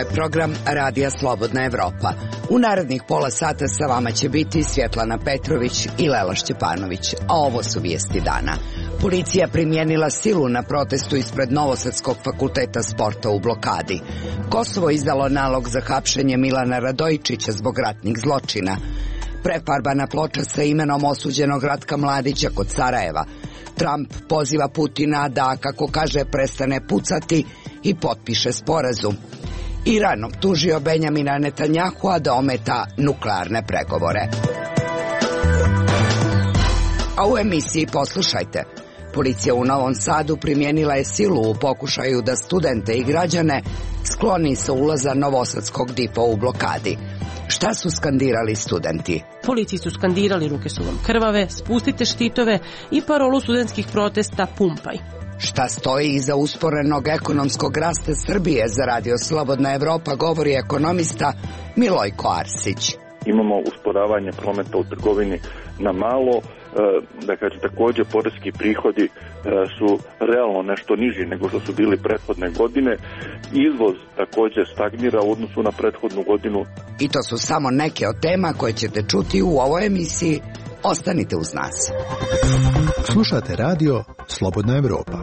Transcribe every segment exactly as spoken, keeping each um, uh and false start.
je program Radija Slobodna Evropa. U narednih pola sata sa vama će biti Svjetlana Petrović i Lela Šćepanović, a ovo su vijesti dana. Policija primijenila silu na protestu ispred Novosadskog fakulteta sporta u blokadi. Kosovo izdalo nalog za hapšenje Milana Radojičića zbog ratnih zločina. Prefarbana ploča sa imenom osuđenog Ratka Mladića kod Sarajeva. Trump poziva Putina da, kako kaže, prestane pucati i potpiše sporazum. Iran optužio Benjamina Netanjahua da ometa nuklearne pregovore. A u emisiji poslušajte. Policija u Novom Sadu primijenila je silu u pokušaju da studente i građane skloni sa ulaza Novosadskog dipa u blokadi. Šta su skandirali studenti? Policiji su skandirali ruke su vam krvave, spustite štitove i parolu studentskih protesta pumpaj. Šta stoji iza usporenog ekonomskog rasta Srbije, za Radio Slobodna Evropa govori ekonomista Milojko Arsić. Imamo usporavanje prometa u trgovini na malo, da kaže također poreski prihodi su realno nešto niži nego što su bili prethodne godine. Izvoz također stagnira u odnosu na prethodnu godinu. I to su samo neke od tema koje ćete čuti u ovoj emisiji. Ostanite uz nas. Slušate Radio Slobodna Evropa.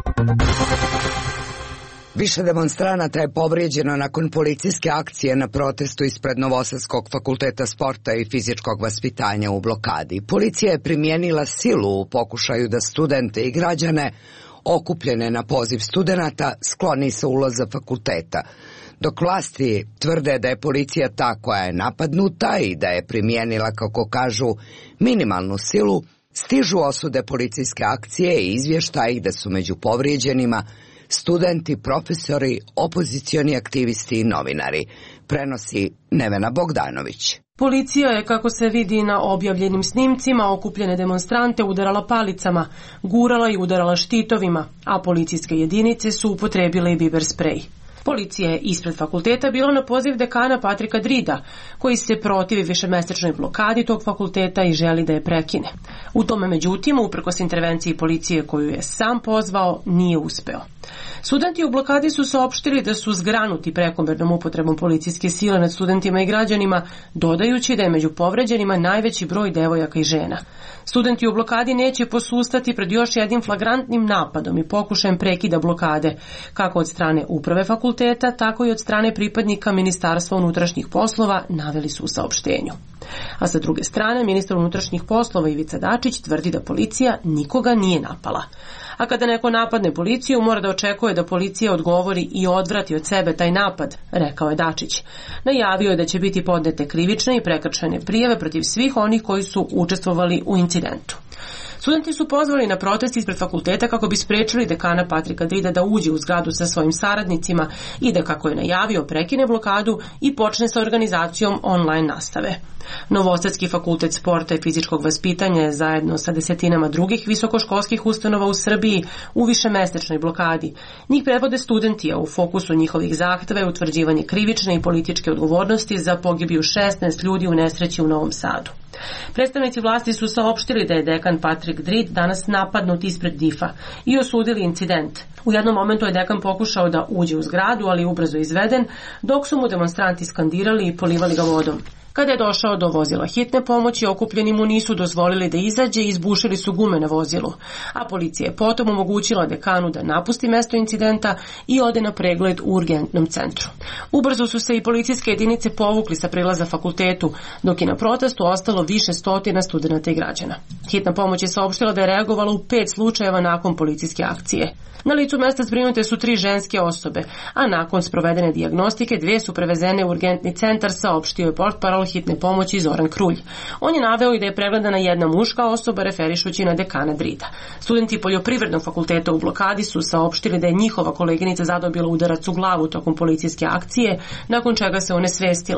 Više demonstranata je povrijeđeno nakon policijske akcije na protestu ispred Novosadskog fakulteta sporta i fizičkog vaspitanja u blokadi. Policija je primijenila silu u pokušaju da studente i građane okupljene na poziv studenata skloni sa ulaza fakulteta. Dok vlasti tvrde da je policija ta koja je napadnuta i da je primijenila, kako kažu, minimalnu silu, stižu osude policijske akcije i izvještaji da su među povrijeđenima studenti, profesori, opozicioni aktivisti i novinari, prenosi Nevena Bogdanović. Policija je, kako se vidi na objavljenim snimcima, okupljene demonstrante udarala palicama, gurala i udarala štitovima, a policijske jedinice su upotrebile i biber sprej. Policija je ispred fakulteta bila na poziv dekana Patrika Drida, koji se protivi višemesečnoj blokadi tog fakulteta i želi da je prekine. U tome, međutim, uprkos intervenciji policije koju je sam pozvao, nije uspeo. Studenti u blokadi su saopštili da su zgranuti prekomernom upotrebom policijske sile nad studentima i građanima, dodajući da je među povređenima najveći broj devojaka i žena. Studenti u blokadi neće posustati pred još jednim flagrantnim napadom i pokušajem prekida blokade, kako od strane uprave fakulteta, tako i od strane pripadnika Ministarstva unutrašnjih poslova, naveli su u saopštenju. A sa druge strane, ministar unutrašnjih poslova Ivica Dačić tvrdi da policija nikoga nije napala. A kada neko napadne policiju, mora da očekuje da policija odgovori i odvrati od sebe taj napad, rekao je Dačić. Najavio je da će biti podnete krivične i prekršajne prijave protiv svih onih koji su učestvovali u incidentu. Studenti su pozvali na protest ispred fakulteta kako bi sprečili dekana Patrika Drida da uđe u zgradu sa svojim saradnicima i da, kako je najavio, prekine blokadu i počne sa organizacijom online nastave. Novosadski fakultet sporta i fizičkog vaspitanja je zajedno sa desetinama drugih visokoškolskih ustanova u Srbiji u višemesečnoj blokadi. Njih predvode studenti, a u fokusu njihovih zahteva je utvrđivanje krivične i političke odgovornosti za pogibiju šesnaest ljudi u nesreći u Novom Sadu. Predstavnici vlasti su saopštili da je dekan Patrik Drid danas napadnut ispred difa i osudili incident. U jednom momentu je dekan pokušao da uđe u zgradu, ali ubrzo izveden, dok su mu demonstranti skandirali i polivali ga vodom. Kada je došao do vozila hitne pomoći, okupljeni mu nisu dozvolili da izađe i izbušili su gume na vozilu, a policija je potom omogućila dekanu da napusti mesto incidenta i ode na pregled u urgentnom centru. Ubrzo su se i policijske jedinice povukli sa prilaza fakultetu, dok je na protestu ostalo više stotina studenata i građana. Hitna pomoć je saopštila da je reagovala u pet slučajeva nakon policijske akcije. Na licu mesta zbrinute su tri ženske osobe, a nakon sprovedene dijagnostike dvije su prevezene u urgentni centar, saopštio je portparol hitne pomoći Zoran Krulj. On je naveo i da je pregledana jedna muška osoba, referišući na dekana Drida. Studenti Poljoprivrednog fakulteta u blokadi su saopštili da je njihova koleginica zadobila udarac u glavu tokom policijske akcije, nakon čega se onesvestila.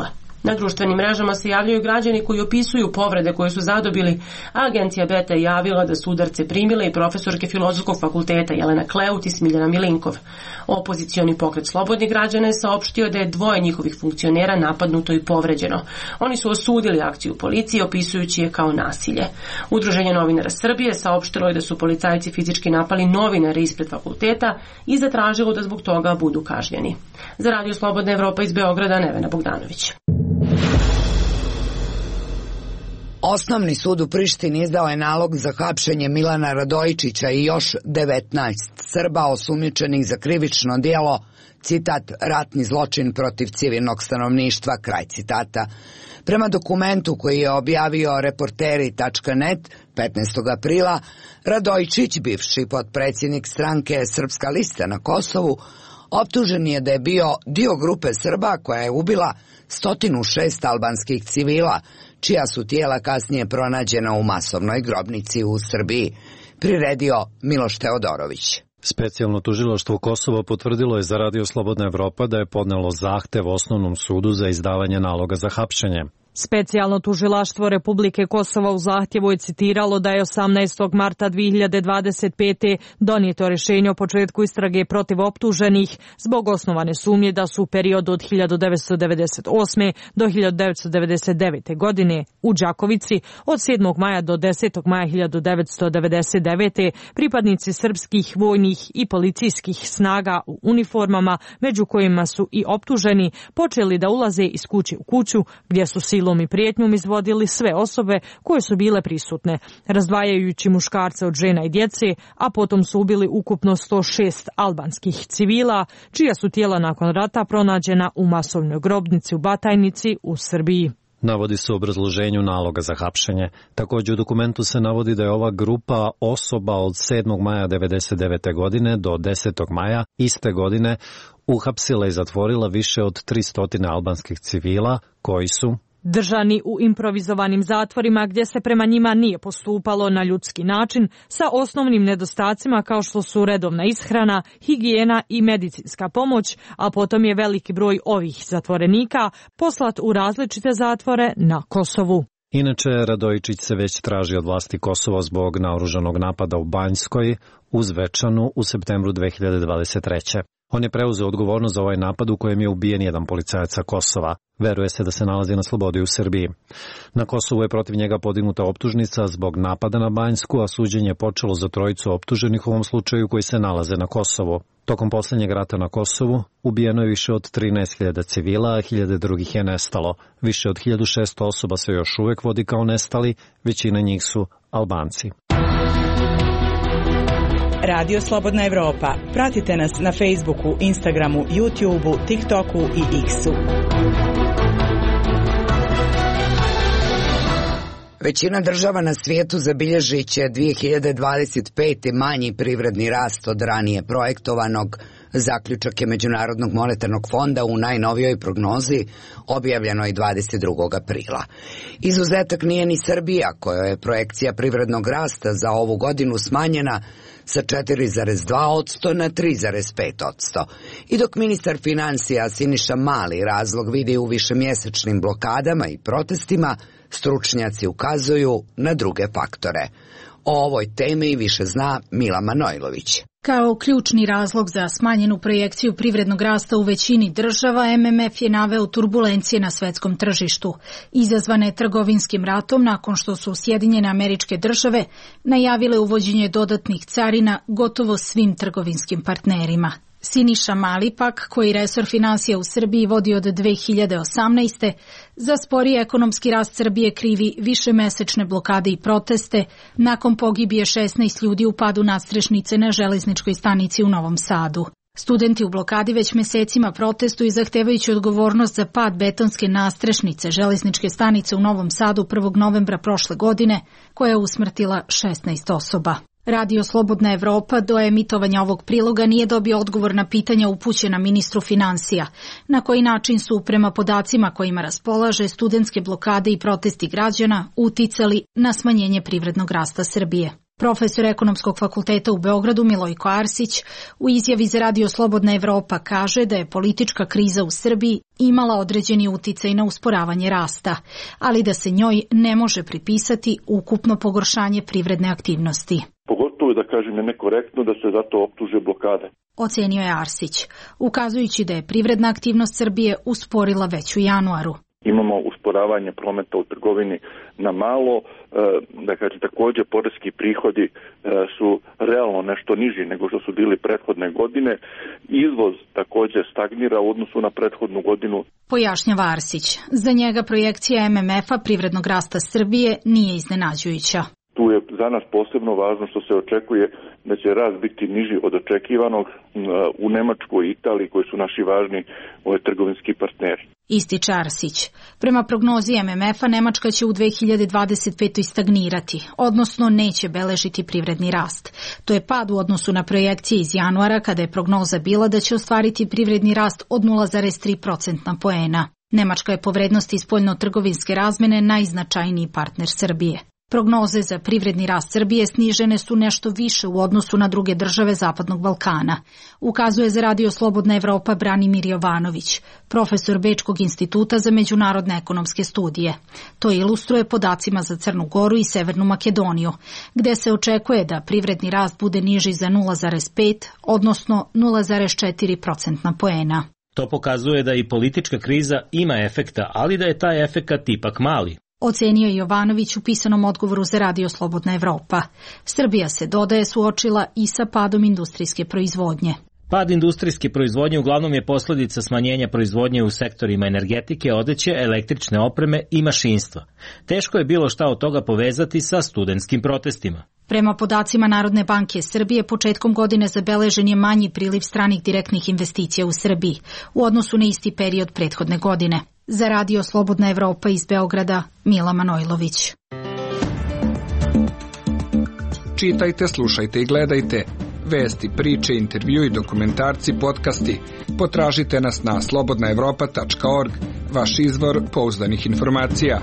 Na društvenim mrežama se javljaju građani koji opisuju povrede koje su zadobili, a agencija Beta je javila da su udarce primile i profesorke Filozofskog fakulteta Jelena Kleut i Smiljana Milinkov. Opozicioni pokret Slobodnih građana je saopštio da je dvoje njihovih funkcionera napadnuto i povređeno. Oni su osudili akciju policije, opisujući je kao nasilje. Udruženje novinara Srbije saopštilo je da su policajci fizički napali novinare ispred fakulteta i zatražilo da zbog toga budu kažnjeni. Za Radio Slobodna Evropa iz Beograda, Nevena Bogdanović. Osnovni sud u Prištini izdao je nalog za hapšenje Milana Radojičića i još devetnaest Srba osumnjičenih za krivično djelo, citat, ratni zločin protiv civilnog stanovništva, kraj citata. Prema dokumentu koji je objavio reporteri tačka net petnaestog aprila, Radojičić, bivši potpredsjednik stranke Srpska lista na Kosovu, optužen je da je bio dio grupe Srba koja je ubila sto šest albanskih civila, čija su tijela kasnije pronađena u masovnoj grobnici u Srbiji, priredio Miloš Teodorović. Specijalno tužilaštvo Kosova potvrdilo je za Radio Slobodna Evropa da je podnelo zahtev Osnovnom sudu za izdavanje naloga za hapšenje. Specijalno tužilaštvo Republike Kosova u zahtjevu je citiralo da je osamnaestog marta dve hiljade dvadeset pete. donijeto rješenje o početku istrage protiv optuženih zbog osnovane sumnje da su u periodu od hiljadu devetsto devedeset osme. do hiljadu devetsto devedeset devete. godine u Đakovici od sedmog maja do desetog maja hiljadu devetsto devedeset devete. pripadnici srpskih vojnih i policijskih snaga u uniformama, među kojima su i optuženi, počeli da ulaze iz kuće u kuću gdje su silom i prijetnjom izvodili sve osobe koje su bile prisutne, razdvajajući muškarce od žena i djece, a potom su ubili ukupno sto šest albanskih civila, čija su tijela nakon rata pronađena u masovnoj grobnici u Batajnici u Srbiji. Navodi se u obrazloženju naloga za hapšenje. Također u dokumentu se navodi da je ova grupa osoba od sedmog maja devedeset devete. godine do desetog maja iste godine uhapsila i zatvorila više od tristo albanskih civila koji su držani u improvizovanim zatvorima gdje se prema njima nije postupalo na ljudski način, sa osnovnim nedostacima kao što su redovna ishrana, higijena i medicinska pomoć, a potom je veliki broj ovih zatvorenika poslat u različite zatvore na Kosovu. Inače, Radojičić se već traži od vlasti Kosova zbog naoružanog napada u Banjskoj uz Zvečanu u septembru dve hiljade dvadeset treće. On je preuzeo odgovornost za ovaj napad u kojem je ubijen jedan policajac sa Kosova. Veruje se da se nalazi na slobodi u Srbiji. Na Kosovu je protiv njega podignuta optužnica zbog napada na Banjsku, a suđenje je počelo za trojicu optuženih u ovom slučaju koji se nalaze na Kosovu. Tokom posljednjeg rata na Kosovu ubijeno je više od trinaest hiljada civila, a hiljade drugih je nestalo. Više od hiljadu šesto osoba se još uvek vodi kao nestali, većina njih su Albanci. Radio Slobodna Evropa. Pratite nas na Facebooku, Instagramu, YouTubeu, TikToku i X-u. Većina država na svijetu zabilježit će dve hiljade dvadeset pete. manji privredni rast od ranije projektovanog. Zaključak je Međunarodnog monetarnog fonda u najnovijoj prognozi objavljenoj dvadeset drugog aprila. Izuzetak nije ni Srbija, kojoj je projekcija privrednog rasta za ovu godinu smanjena sa četiri zarez dva posto na tri zarez pet posto. I dok ministar financija Siniša Mali razlog vidi u višemjesečnim blokadama i protestima, stručnjaci ukazuju na druge faktore. O ovoj temi više zna Mila Manojlović. Kao ključni razlog za smanjenu projekciju privrednog rasta u većini država, M M F je naveo turbulencije na svetskom tržištu, izazvane trgovinskim ratom nakon što su Sjedinjene Američke Države najavile uvođenje dodatnih carina gotovo svim trgovinskim partnerima. Siniša Mali pak, koji resor finansija u Srbiji vodi od dve hiljade osamnaeste. za sporiji ekonomski rast Srbije krivi višemesečne blokade i proteste nakon pogibije šesnaest ljudi u padu nadstrešnice na železničkoj stanici u Novom Sadu. Studenti u blokadi već mesecima protestuju zahtevajući odgovornost za pad betonske nadstrešnice železničke stanice u Novom Sadu prvog novembra prošle godine, koja je usmrtila šesnaest osoba. Radio Slobodna Evropa do emitovanja ovog priloga nije dobio odgovor na pitanja upućena ministru finansija. Na koji način su, prema podacima kojima raspolaže, studentske blokade i protesti građana uticali na smanjenje privrednog rasta Srbije. Profesor Ekonomskog fakulteta u Beogradu Milojko Arsić u izjavi za Radio Slobodna Evropa kaže da je politička kriza u Srbiji imala određeni uticaj na usporavanje rasta, ali da se njoj ne može pripisati ukupno pogoršanje privredne aktivnosti. Pogotovo da kažem je nekorektno da se zato optuže blokade. Ocenio je Arsić, ukazujući da je privredna aktivnost Srbije usporila već u januaru. Imamo usporavanje prometa u trgovini na malo, da kažem također poreski prihodi su realno nešto niži nego što su bili prethodne godine. Izvoz također stagnira u odnosu na prethodnu godinu. Pojašnjava Arsić, za njega projekcija M M F-a privrednog rasta Srbije nije iznenađujuća. Tu je za nas posebno važno što se očekuje da će rast biti niži od očekivanog u Nemačkoj i Italiji koji su naši važni ovaj, trgovinski partneri. Ističe Arsić. Prema prognozi M M F-a Nemačka će u dve hiljade dvadeset petoj stagnirati, odnosno neće beležiti privredni rast. To je pad u odnosu na projekcije iz januara kada je prognoza bila da će ostvariti privredni rast od nula zarez tri procentna poena. Nemačka je po vrednosti spoljno-trgovinske razmene najznačajniji partner Srbije. Prognoze za privredni rast Srbije snižene su nešto više u odnosu na druge države Zapadnog Balkana, ukazuje za Radio Slobodna Evropa Branimir Jovanović, profesor Bečkog instituta za međunarodne ekonomske studije. To ilustruje podacima za Crnu Goru i Severnu Makedoniju, gde se očekuje da privredni rast bude niži za nula zarez pet, odnosno nula zarez četiri procentna poena. To pokazuje da i politička kriza ima efekta, ali da je taj efekat ipak mali. Ocenio je Jovanović u pisanom odgovoru za Radio Slobodna Evropa. Srbija se, dodaje, suočila i sa padom industrijske proizvodnje. Pad industrijske proizvodnje uglavnom je posljedica smanjenja proizvodnje u sektorima energetike, odeće, električne opreme i mašinstva. Teško je bilo šta od toga povezati sa studentskim protestima. Prema podacima Narodne banke Srbije, početkom godine zabeležen je manji priliv stranih direktnih investicija u Srbiji u odnosu na isti period prethodne godine. Za Radio Slobodna Evropa iz Beograda, Mila Manojlović. Čitajte, slušajte i gledajte. Vesti, priče, intervju i dokumentarci, podcasti. Potražite nas na slobodna evropa tačka org, vaš izvor pouzdanih informacija.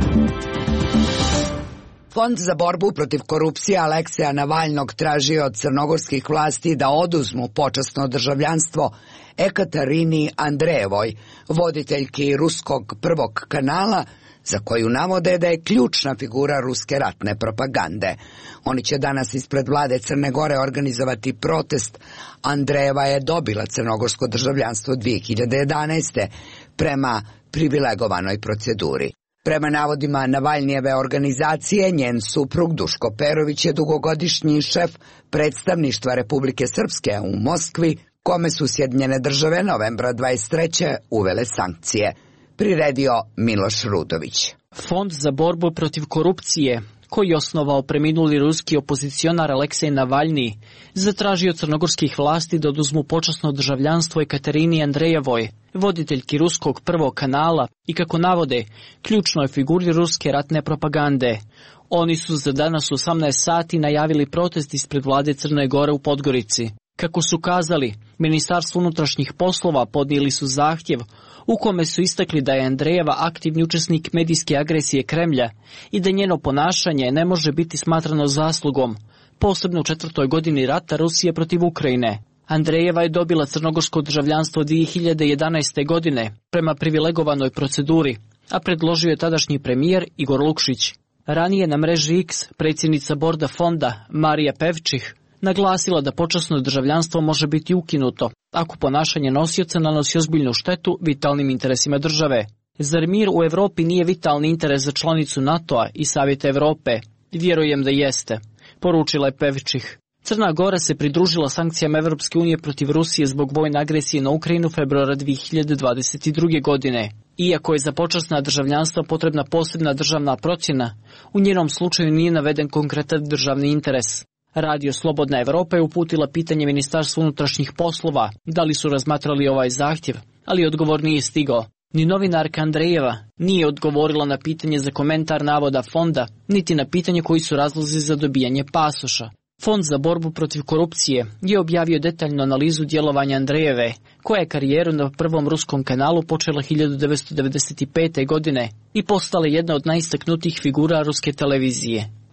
Fond za borbu protiv korupcije Alekseja Navalnog tražio od crnogorskih vlasti da oduzmu počasno državljanstvo Ekatarini Andrejevoj, voditeljki ruskog prvog kanala, za koju navode da je ključna figura ruske ratne propagande. Oni će danas ispred vlade Crne Gore organizovati protest. Andrejeva je dobila crnogorsko državljanstvo dvije hiljade jedanaeste. prema privilegovanoj proceduri. Prema navodima Navalnijeve organizacije, njen suprug Duško Perović je dugogodišnji šef predstavništva Republike Srpske u Moskvi, kome su Sjedinjene države novembra dvadeset treće uvele sankcije. Priredio Miloš Rudović. Fond za borbu protiv korupcije, koji je osnovao preminuli ruski opozicionar Aleksej Navalni, zatražio crnogorskih vlasti da oduzmu počasno državljanstvo Ekaterini Andrejevoj, voditeljki ruskog prvog kanala i, kako navode, ključnoj figuri ruske ratne propagande. Oni su za danas u osamnaest sati najavili protest ispred vlade Crne Gore u Podgorici. Kako su kazali, Ministarstvo unutrašnjih poslova podnijeli su zahtjev u kome su istakli da je Andrejeva aktivni učesnik medijske agresije Kremlja i da njeno ponašanje ne može biti smatrano zaslugom, posebno u četvrtoj godini rata Rusije protiv Ukrajine. Andrejeva je dobila crnogorsko državljanstvo dvije hiljade jedanaeste. godine prema privilegovanoj proceduri, a predložio je tadašnji premijer Igor Lukšić. Ranije na mreži X predsjednica borda fonda Marija Pevčih naglasila da počasno državljanstvo može biti ukinuto ako ponašanje nosioca nanosi ozbiljnu štetu vitalnim interesima države. Zar mir u Evropi nije vitalni interes za članicu NATO-a i Savjeta Evrope? Vjerujem da jeste, poručila je Pevčih. Crna Gora se pridružila sankcijama Evropske unije protiv Rusije zbog vojne agresije na Ukrajinu februara dvije hiljade dvadeset druge. godine. Iako je za počasna državljanstva potrebna posebna državna procjena, u njenom slučaju nije naveden konkretan državni interes. Radio Slobodna Evropa je uputila pitanje Ministarstvu unutrašnjih poslova da li su razmatrali ovaj zahtjev, ali odgovor nije stigao. Ni novinarka Andrejeva nije odgovorila na pitanje za komentar navoda fonda, niti na pitanje koji su razlozi za dobijanje pasoša. Fond za borbu protiv korupcije je objavio detaljnu analizu djelovanja Andrejeve, koja je karijeru na prvom ruskom kanalu počela hiljadu devetsto devedeset pete. godine i postala jedna od najistaknutijih figura ruske televizije.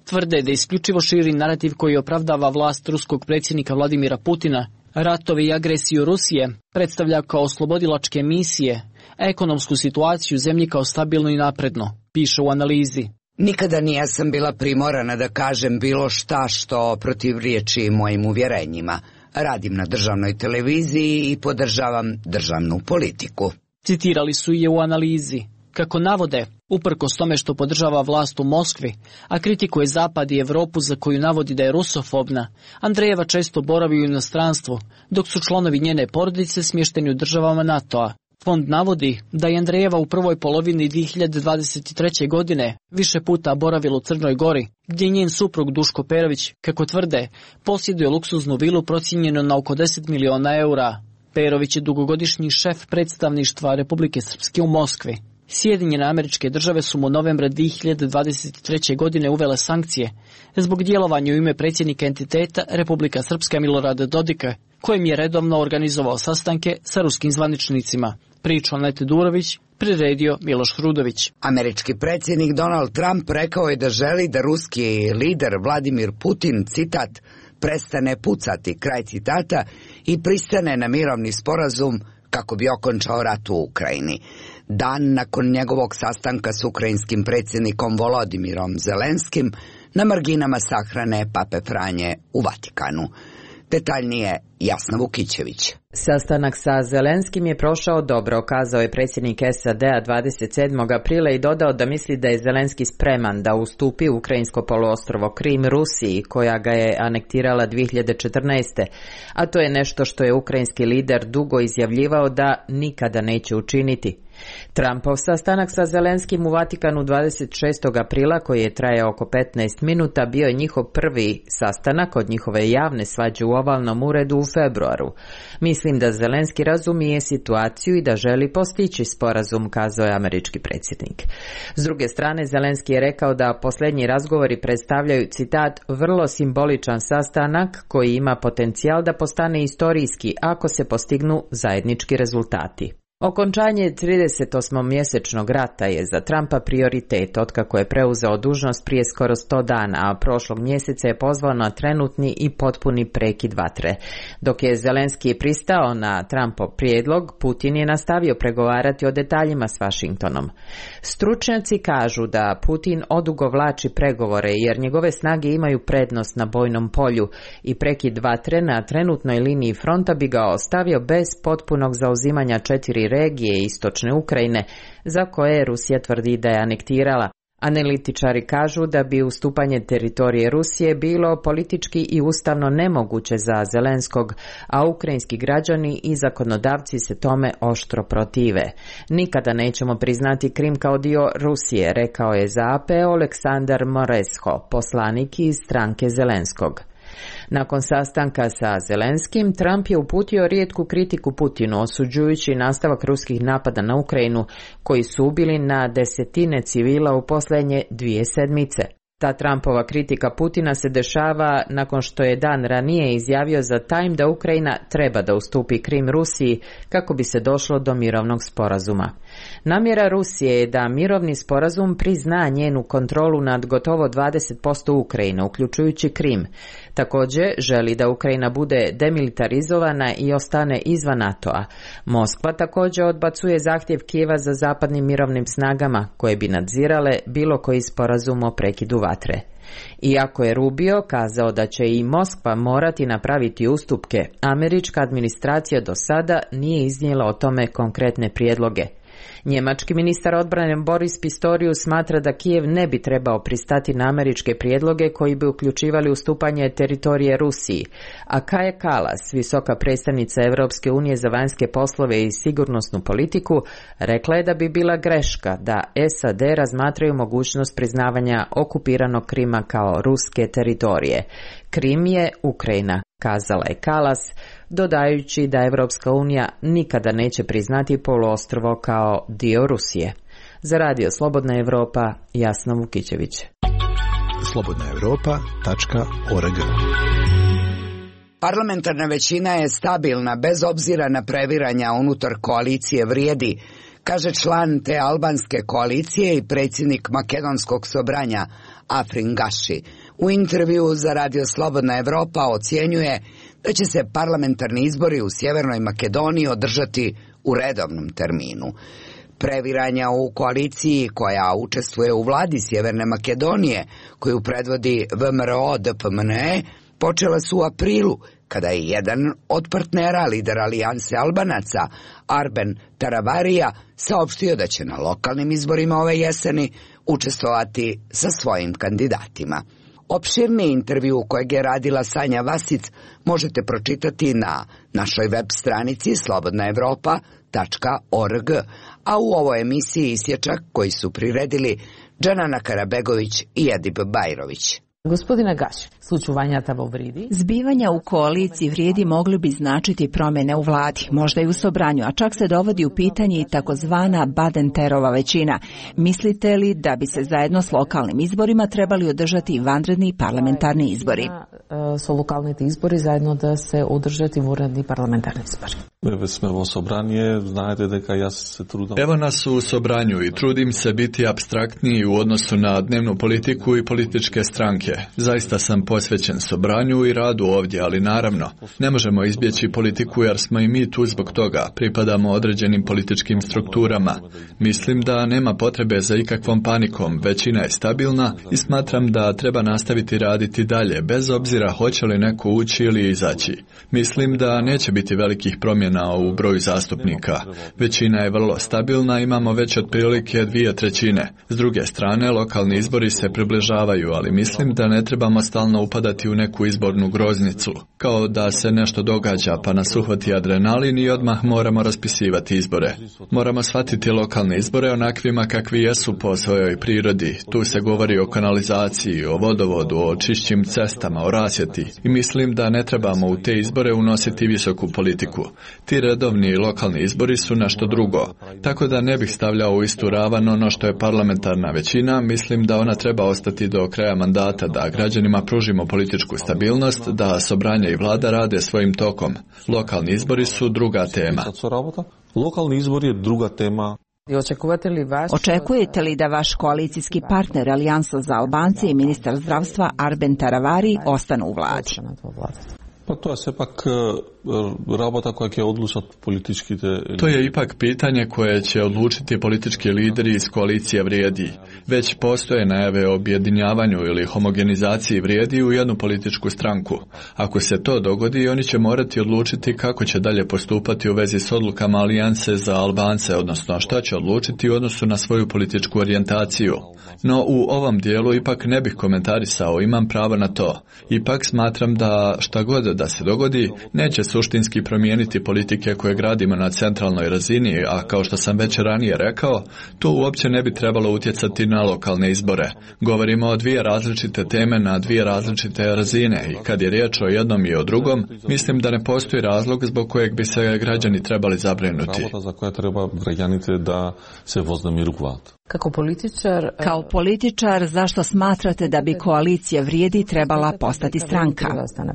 Tvrde da isključivo širi narativ koji opravdava vlast ruskog predsjednika Vladimira Putina. Ratove i agresiju Rusije predstavlja kao oslobodilačke misije, a ekonomsku situaciju u zemlji kao stabilno i napredno, piše u analizi. Nikada nijesam bila primorana da kažem bilo šta što protivriječi mojim uvjerenjima. Radim na državnoj televiziji i podržavam državnu politiku. Citirali su je u analizi. Kako navode, uprkos tome što podržava vlast u Moskvi, a kritikuje Zapad i Evropu za koju navodi da je rusofobna, Andrejeva često boravi u inostranstvu, dok su članovi njene porodice smješteni u državama NATO-a. Fond navodi da je Andrejeva u prvoj polovini dvije hiljade dvadeset treće. godine više puta boravila u Crnoj Gori, gdje njen suprug Duško Perović, kako tvrde, posjeduje luksuznu vilu procijenjenu na oko deset miliona eura. Perović je dugogodišnji šef predstavništva Republike Srpske u Moskvi. Sjedinjene Američke Države su mu novembra dvije hiljade dvadeset treće. godine uvele sankcije zbog djelovanja u ime predsjednika entiteta Republika Srpska Milorada Dodika, kojem je redovno organizovao sastanke sa ruskim zvaničnicima. Priču Anete Durović priredio Miloš Hrudović. Američki predsjednik Donald Trump rekao je da želi da ruski lider Vladimir Putin, citat, prestane pucati, kraj citata, i pristane na mirovni sporazum kako bi okončao rat u Ukrajini. Dan nakon njegovog sastanka s ukrajinskim predsjednikom Volodimirom Zelenskim na marginama sahrane Pape Franje u Vatikanu. Detaljnije Jasna Vukićević. Sastanak sa Zelenskim je prošao dobro, kazao je predsjednik S A D-a dvadeset sedmog aprila i dodao da misli da je Zelenski spreman da ustupi ukrajinsko poluostrvo Krim Rusiji, koja ga je anektirala dvije hiljade četrnaeste. A to je nešto što je ukrajinski lider dugo izjavljivao da nikada neće učiniti. Trumpov sastanak sa Zelenskim u Vatikanu dvadeset šestog aprila, koji je trajao oko petnaest minuta, bio je njihov prvi sastanak od njihove javne svađe u ovalnom uredu u februaru. Mislim da Zelenski razumije situaciju i da želi postići sporazum, kazao je američki predsjednik. S druge strane, Zelenski je rekao da posljednji razgovori predstavljaju, citat, vrlo simboličan sastanak koji ima potencijal da postane istorijski ako se postignu zajednički rezultati. Okončanje tridesetosmomjesečnog rata je za Trumpa prioritet otkako je preuzeo dužnost prije skoro sto dana, a prošlog mjeseca je pozvao na trenutni i potpuni prekid vatre. Dok je Zelenski pristao na Trumpov prijedlog, Putin je nastavio pregovarati o detaljima s Washingtonom. Stručnjaci kažu da Putin odugovlači pregovore jer njegove snage imaju prednost na bojnom polju i prekid vatre na trenutnoj liniji fronta bi ga ostavio bez potpunog zauzimanja četiri regije istočne Ukrajine, za koje Rusija tvrdi da je anektirala. Analitičari kažu da bi ustupanje teritorije Rusije bilo politički i ustavno nemoguće za Zelenskog, a ukrajinski građani i zakonodavci se tome oštro protive. Nikada nećemo priznati Krim kao dio Rusije, rekao je za A P Aleksandar Moresho, poslanik iz stranke Zelenskog. Nakon sastanka sa Zelenskim, Trump je uputio rijetku kritiku Putinu, osuđujući nastavak ruskih napada na Ukrajinu, koji su ubili na desetine civila u posljednje dvije sedmice. Ta Trumpova kritika Putina se dešava nakon što je dan ranije izjavio za Time da Ukrajina treba da ustupi Krim Rusiji kako bi se došlo do mirovnog sporazuma. Namjera Rusije je da mirovni sporazum prizna njenu kontrolu nad gotovo dvadeset posto Ukrajine, uključujući Krim. Također želi da Ukrajina bude demilitarizovana i ostane izvan NATO-a. Moskva također odbacuje zahtjev Kijeva za zapadnim mirovnim snagama koje bi nadzirale bilo koji sporazum o prekidu vatre. Iako je Rubio kazao da će i Moskva morati napraviti ustupke, američka administracija do sada nije iznijela o tome konkretne prijedloge. Njemački ministar odbrane Boris Pistorius smatra da Kijev ne bi trebao pristati na američke prijedloge koji bi uključivali ustupanje teritorije Rusiji, a Kaja Kallas, visoka predstavnica Europske unije za vanjske poslove i sigurnosnu politiku, rekla je da bi bila greška da S A D razmatraju mogućnost priznavanja okupiranog Krima kao ruske teritorije. Krim je Ukrajina, kazala je Kallas, dodajući da Evropska unija nikada neće priznati poluostrvo kao dio Rusije. Za radio Slobodna Evropa, Jasna Vukićević. slobodna europa tačka org. Parlamentarna većina je stabilna bez obzira na previranja unutar koalicije vrijedi, kaže član te albanske koalicije i predsjednik makedonskog sobranja Afrin Gaši. U intervju za Radio Slobodna Evropa ocjenjuje da će se parlamentarni izbori u Sjevernoj Makedoniji održati u redovnom terminu. Previranja u koaliciji koja učestvuje u vladi Sjeverne Makedonije, koju predvodi V M R O D P M N E, počela su u aprilu, kada je jedan od partnera, lider Alijanse Albanaca, Arben Taravarija, saopštio da će na lokalnim izborima ove jeseni učestvovati sa svojim kandidatima. Opširni intervju kojeg je radila Sanja Vasic možete pročitati na našoj web stranici slobodna evropa tačka org, a u ovoj emisiji isječak koji su priredili Džanana Karabegović i Edip Bajrović. Gospodine Gaš, slučuvanja во Vridi. Zbivanja u koaliciji Vrijedi mogli bi značiti promjene u vladi, možda i u Sobranju, a čak se dovodi u pitanje i takozvana Badenterova većina. Mislite li da bi se zajedno s lokalnim izborima trebali održati vanredni parlamentarni izbori? Su lokalni izbori zajedno da se održati vanredni parlamentarni izbori. Evo nas u Sobranju i trudim se biti apstraktniji u odnosu na dnevnu politiku i političke stranke. Zaista sam posvećen Sobranju i radu ovdje, ali naravno, ne možemo izbjeći politiku jer smo i mi tu zbog toga, pripadamo određenim političkim strukturama. Mislim da nema potrebe za ikakvom panikom, većina je stabilna i smatram da treba nastaviti raditi dalje, bez obzira hoće li neko ući ili izaći. Mislim da neće biti velikih promjena u broju zastupnika. Većina je vrlo stabilna, imamo već otprilike dvije trećine. S druge strane, lokalni izbori se približavaju, ali mislim da ne trebamo stalno upadati u neku izbornu groznicu, kao da se nešto događa pa nas uhvati adrenalin i odmah moramo raspisivati izbore. Moramo shvatiti lokalne izbore onakvima kakvi jesu po svojoj prirodi. Tu se govori o kanalizaciji, o vodovodu, o čišćim cestama, o rasvjeti i mislim da ne trebamo u te izbore unositi visoku politiku. Ti redovni lokalni izbori su nešto drugo, tako da ne bih stavljao u istu ravan ono što je parlamentarna većina. Mislim da ona treba ostati do kraja mandata, da građanima pružimo političku stabilnost, da Sobranje i vlada rade svojim tokom. Lokalni izbori su druga tema. Lokalni izbor je druga tema. Očekujete li da vaš koalicijski partner Alijansa za Albance i ministar zdravstva Arben Taravari ostanu u vladi? Pa to je sepak rabota koja će odlučiti politički... To je ipak pitanje koje će odlučiti politički lideri iz koalicije Vrijedi. Već postoje najave o objedinjavanju ili homogenizaciji Vrijedi u jednu političku stranku. Ako se to dogodi, oni će morati odlučiti kako će dalje postupati u vezi s odlukama Alijanse za Albance, odnosno šta će odlučiti u odnosu na svoju političku orijentaciju. No u ovom dijelu ipak ne bih komentarisao, imam pravo na to. Ipak smatram da šta god da se dogodi, neće suštinski promijeniti politike koje gradimo na centralnoj razini, a kao što sam već ranije rekao, to uopće ne bi trebalo utjecati na lokalne izbore. Govorimo o dvije različite teme na dvije različite razine i kad je riječ o jednom i o drugom, mislim da ne postoji razlog zbog kojeg bi se građani trebali zabrinuti. Za koje treba građani da se voznemirovat. Kako političar, Kao političar, zašto smatrate da bi koalicija Vrijedi trebala postati stranka?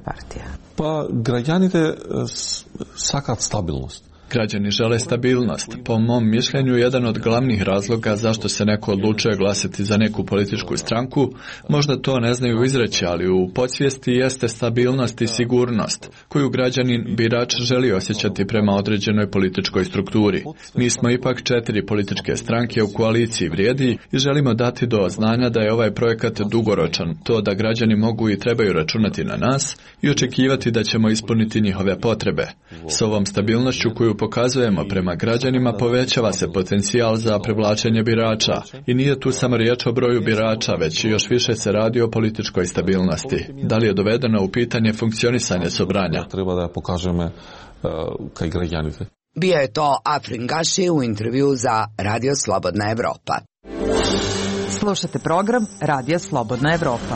Pa građanite sakat stabilnost. Građani žele stabilnost. Po mom mišljenju, jedan od glavnih razloga zašto se neko odlučuje glasati za neku političku stranku, možda to ne znaju izreći, ali u podsvijesti jeste stabilnost i sigurnost, koju građanin birač želi osjećati prema određenoj političkoj strukturi. Mi smo ipak četiri političke stranke u koaliciji Vrijedi i želimo dati do znanja da je ovaj projekat dugoročan, to da građani mogu i trebaju računati na nas i očekivati da ćemo ispuniti njihove potrebe. S ovom stabilnošću koju pokazujemo prema građanima povećava se potencijal za privlačenje birača i nije tu samo riječ o broju birača, već još više se radi o političkoj stabilnosti. Da li je dovedeno u pitanje funkcionisanje Sobranja? Treba da pokažemo kaj građanite. Bio je to Afrin Gaši u intervju za Radio Slobodna Evropa. Slušate program Radio Slobodna Evropa.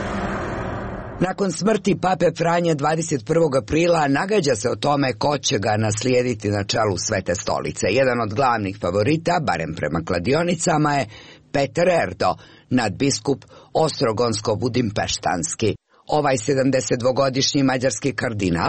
Nakon smrti pape Franje dvadeset prvog aprila nagađa se o tome ko će ga naslijediti na čelu Svete stolice. Jedan od glavnih favorita, barem prema kladionicama, je Peter Erdo, nadbiskup Ostrogonsko-Budimpeštanski. Ovaj sedamdesetdvogodišnji mađarski kardinal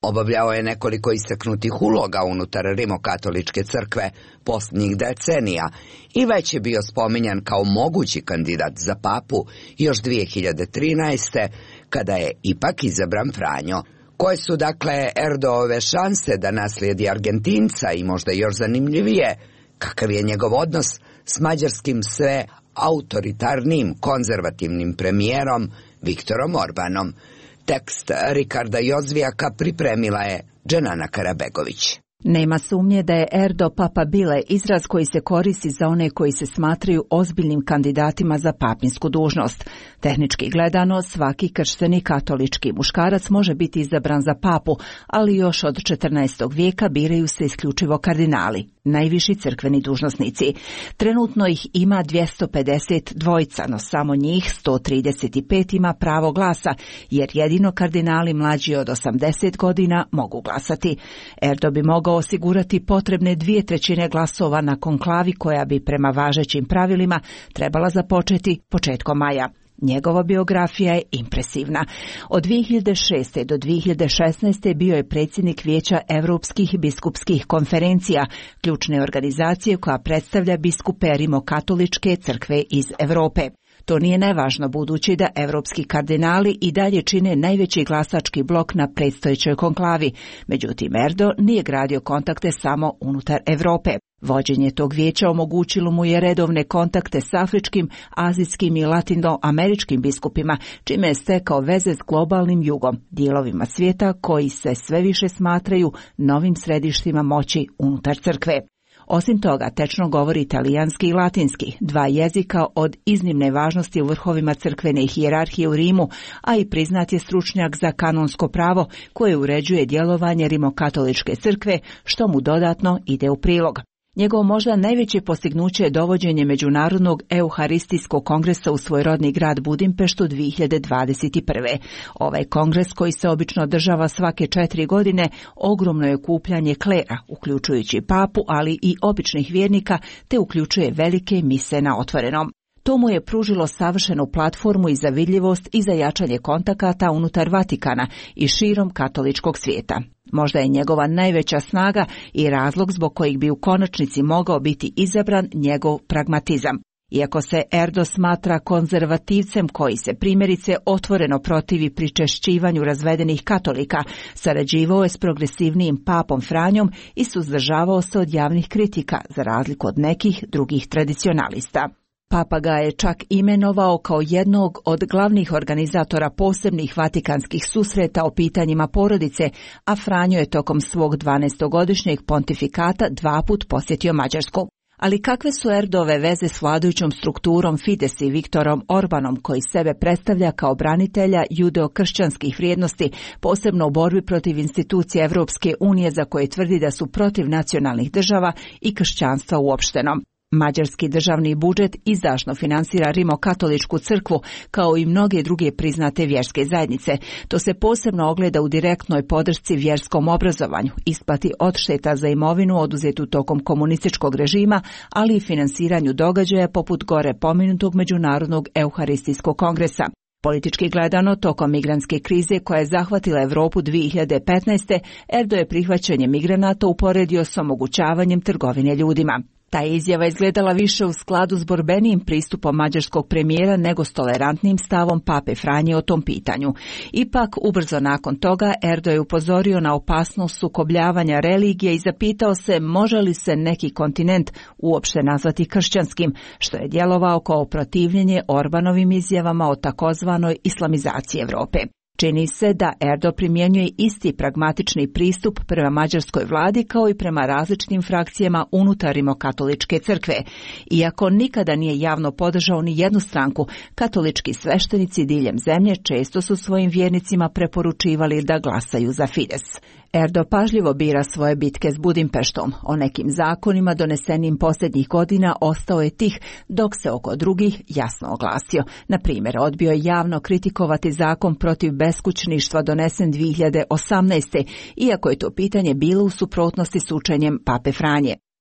Obavljao je nekoliko istaknutih uloga unutar rimokatoličke crkve posljednjih decenija i već je bio spominjan kao mogući kandidat za papu još dvije hiljade trinaeste. kada je ipak izabran Franjo. Koje su dakle Erdoove šanse da naslijedi Argentinca i možda još zanimljivije, kakav je njegov odnos s mađarskim sve autoritarnim konzervativnim premijerom Viktorom Orbanom. Tekst Rikarda Jozvijaka pripremila je Dženana Karabegović. Nema sumnje da je Erdo papabile izraz koji se koristi za one koji se smatraju ozbiljnim kandidatima za papinsku dužnost. Tehnički gledano, svaki kršteni katolički muškarac može biti izabran za papu, ali još od četrnaestog vijeka biraju se isključivo kardinali, najviši crkveni dužnosnici. Trenutno ih ima dvjesto pedeset dvojica, no samo njih sto trideset pet ima pravo glasa, jer jedino kardinali mlađi od osamdeset godina mogu glasati. Erdo bi mogao osigurati potrebne dvije trećine glasova na konklavi koja bi prema važećim pravilima trebala započeti početkom maja. Njegova biografija je impresivna. Od dvije hiljade šeste. do dvije hiljade šesnaeste. bio je predsjednik Vijeća Europskih biskupskih konferencija, ključne organizacije koja predstavlja biskupe rimokatoličke crkve iz Europe. To nije nevažno budući da evropski kardinali i dalje čine najveći glasački blok na predstojećoj konklavi. Međutim, Erdo nije gradio kontakte samo unutar Europe. Vođenje tog vijeća omogućilo mu je redovne kontakte s afričkim, azijskim i latinoameričkim biskupima, čime je stekao veze s globalnim jugom, dijelovima svijeta koji se sve više smatraju novim središtima moći unutar crkve. Osim toga, tečno govori italijanski i latinski, dva jezika od iznimne važnosti u vrhovima crkvene hijerarhije u Rimu, a i priznat je stručnjak za kanonsko pravo koje uređuje djelovanje rimokatoličke crkve, što mu dodatno ide u prilog. Njegovo možda najveće postignuće je dovođenje Međunarodnog euharistijskog kongresa u svoj rodni grad Budimpeštu dvije hiljade dvadeset prve. Ovaj kongres, koji se obično održava svake četiri godine, ogromno je okupljanje klera, uključujući papu, ali i običnih vjernika, te uključuje velike mise na otvorenom. To mu je pružilo savršenu platformu i za vidljivost i za jačanje kontakata unutar Vatikana i širom katoličkog svijeta. Možda je njegova najveća snaga i razlog zbog kojeg bi u konačnici mogao biti izabran njegov pragmatizam. Iako se Erdo smatra konzervativcem koji se primjerice otvoreno protivi pričešćivanju razvedenih katolika, sarađivao je s progresivnijim papom Franjom i suzdržavao se od javnih kritika, za razliku od nekih drugih tradicionalista. Papa ga je čak imenovao kao jednog od glavnih organizatora posebnih vatikanskih susreta o pitanjima porodice, a Franjo je tokom svog dvanaestogodišnjeg pontifikata dva put posjetio Mađarsku. Ali kakve su Erdove veze s vladajućom strukturom Fides i Viktorom Orbanom, koji sebe predstavlja kao branitelja judeo-kršćanskih vrijednosti, posebno u borbi protiv institucija Evropske unije za koje tvrdi da su protiv nacionalnih država i kršćanstva uopšteno? Mađarski državni budžet izdašno finansira rimokatoličku crkvu, kao i mnoge druge priznate vjerske zajednice. To se posebno ogleda u direktnoj podršci vjerskom obrazovanju, isplati odšteta za imovinu oduzetu tokom komunističkog režima, ali i finansiranju događaja poput gore pomenutog Međunarodnog euharistijskog kongresa. Politički gledano, tokom migrantske krize koja je zahvatila Europu dvije hiljade petnaeste. Erdo je prihvaćanje migranata uporedio s omogućavanjem trgovine ljudima. Ta izjava izgledala više u skladu s borbenijim pristupom mađarskog premijera nego s tolerantnim stavom pape Franje o tom pitanju. Ipak, ubrzo nakon toga, Erdo je upozorio na opasnost sukobljavanja religije i zapitao se može li se neki kontinent uopšte nazvati kršćanskim, što je djelovao kao protivljenje Orbanovim izjavama o takozvanoj islamizaciji Europe. Čini se da Erdo primjenjuje isti pragmatični pristup prema mađarskoj vladi kao i prema različitim frakcijama unutar rimokatoličke crkve. Iako nikada nije javno podržao ni jednu stranku, katolički sveštenici diljem zemlje često su svojim vjernicima preporučivali da glasaju za Fides. Erdo pažljivo bira svoje bitke s Budimpeštom. O nekim zakonima donesenim posljednjih godina ostao je tih, dok se oko drugih jasno oglasio. Na primjer, odbio je javno kritikovati zakon protiv beskućništva donesen dvije hiljade osamnaeste. iako je to pitanje bilo u suprotnosti s učenjem pape Franje.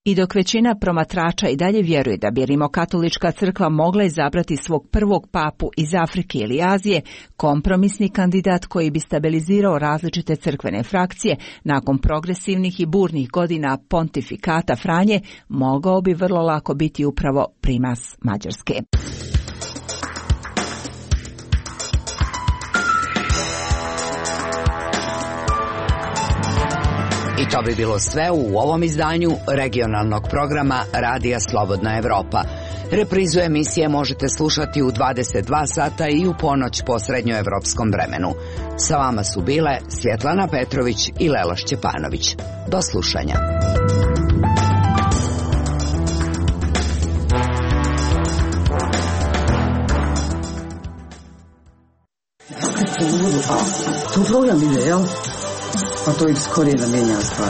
I dok većina promatrača i dalje vjeruje da bi Rimokatolička crkva mogla izabrati svog prvog papu iz Afrike ili Azije, kompromisni kandidat koji bi stabilizirao različite crkvene frakcije nakon progresivnih i burnih godina pontifikata Franje, mogao bi vrlo lako biti upravo primas Mađarske. I to bi bilo sve u ovom izdanju regionalnog programa Radija Slobodna Evropa. Reprizu emisije možete slušati u dvadeset dva sata i u ponoć po srednjoevropskom vremenu. Sa vama su bile Svjetlana Petrović i Lela Šćepanović. Do slušanja. Tu program ide, jel? Pa to iz korijena mijenja stvar.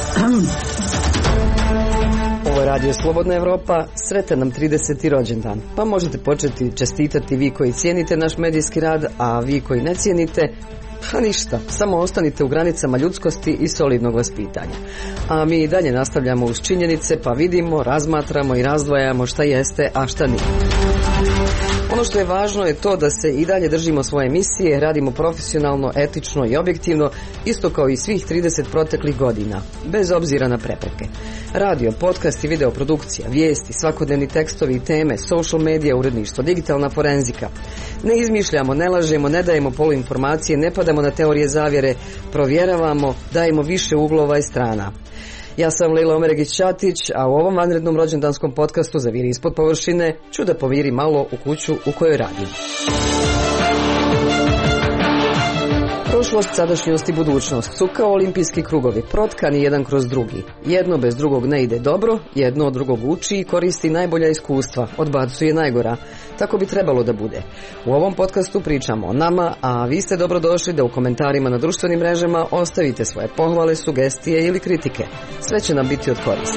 Ovo je Radio Slobodna Evropa, sretan nam trideseti rođendan. Pa možete početi čestitati vi koji cijenite naš medijski rad, a vi koji ne cijenite, pa ništa, samo ostanite u granicama ljudskosti i solidnog vaspitanja. A mi i dalje nastavljamo uz činjenice, pa vidimo, razmatramo i razdvajamo šta jeste, a šta nije. Ono što je važno je to da se i dalje držimo svoje misije, radimo profesionalno, etično i objektivno, isto kao i svih trideset proteklih godina, bez obzira na prepreke. Radio, podcast i videoprodukcija, vijesti, svakodnevni tekstovi i teme, social media, uredništvo, digitalna forenzika. Ne izmišljamo, ne lažemo, ne dajemo poluinformacije, ne padamo na teorije zavjere, provjeravamo, dajemo više uglova i strana. Ja sam Lila Omeregić-Ćatić, a u ovom vanrednom rođendanskom podcastu Zaviri ispod površine ću da poviri malo u kuću u kojoj radim. Prošlost, sadašnjost i budućnost su kao olimpijski krugovi, protkani jedan kroz drugi. Jedno bez drugog ne ide dobro, jedno od drugog uči i koristi najbolja iskustva, odbacuje najgora. Tako bi trebalo da bude. U ovom podcastu pričamo o nama, a vi ste dobrodošli da u komentarima na društvenim mrežama ostavite svoje pohvale, sugestije ili kritike. Sve će nam biti od koristi.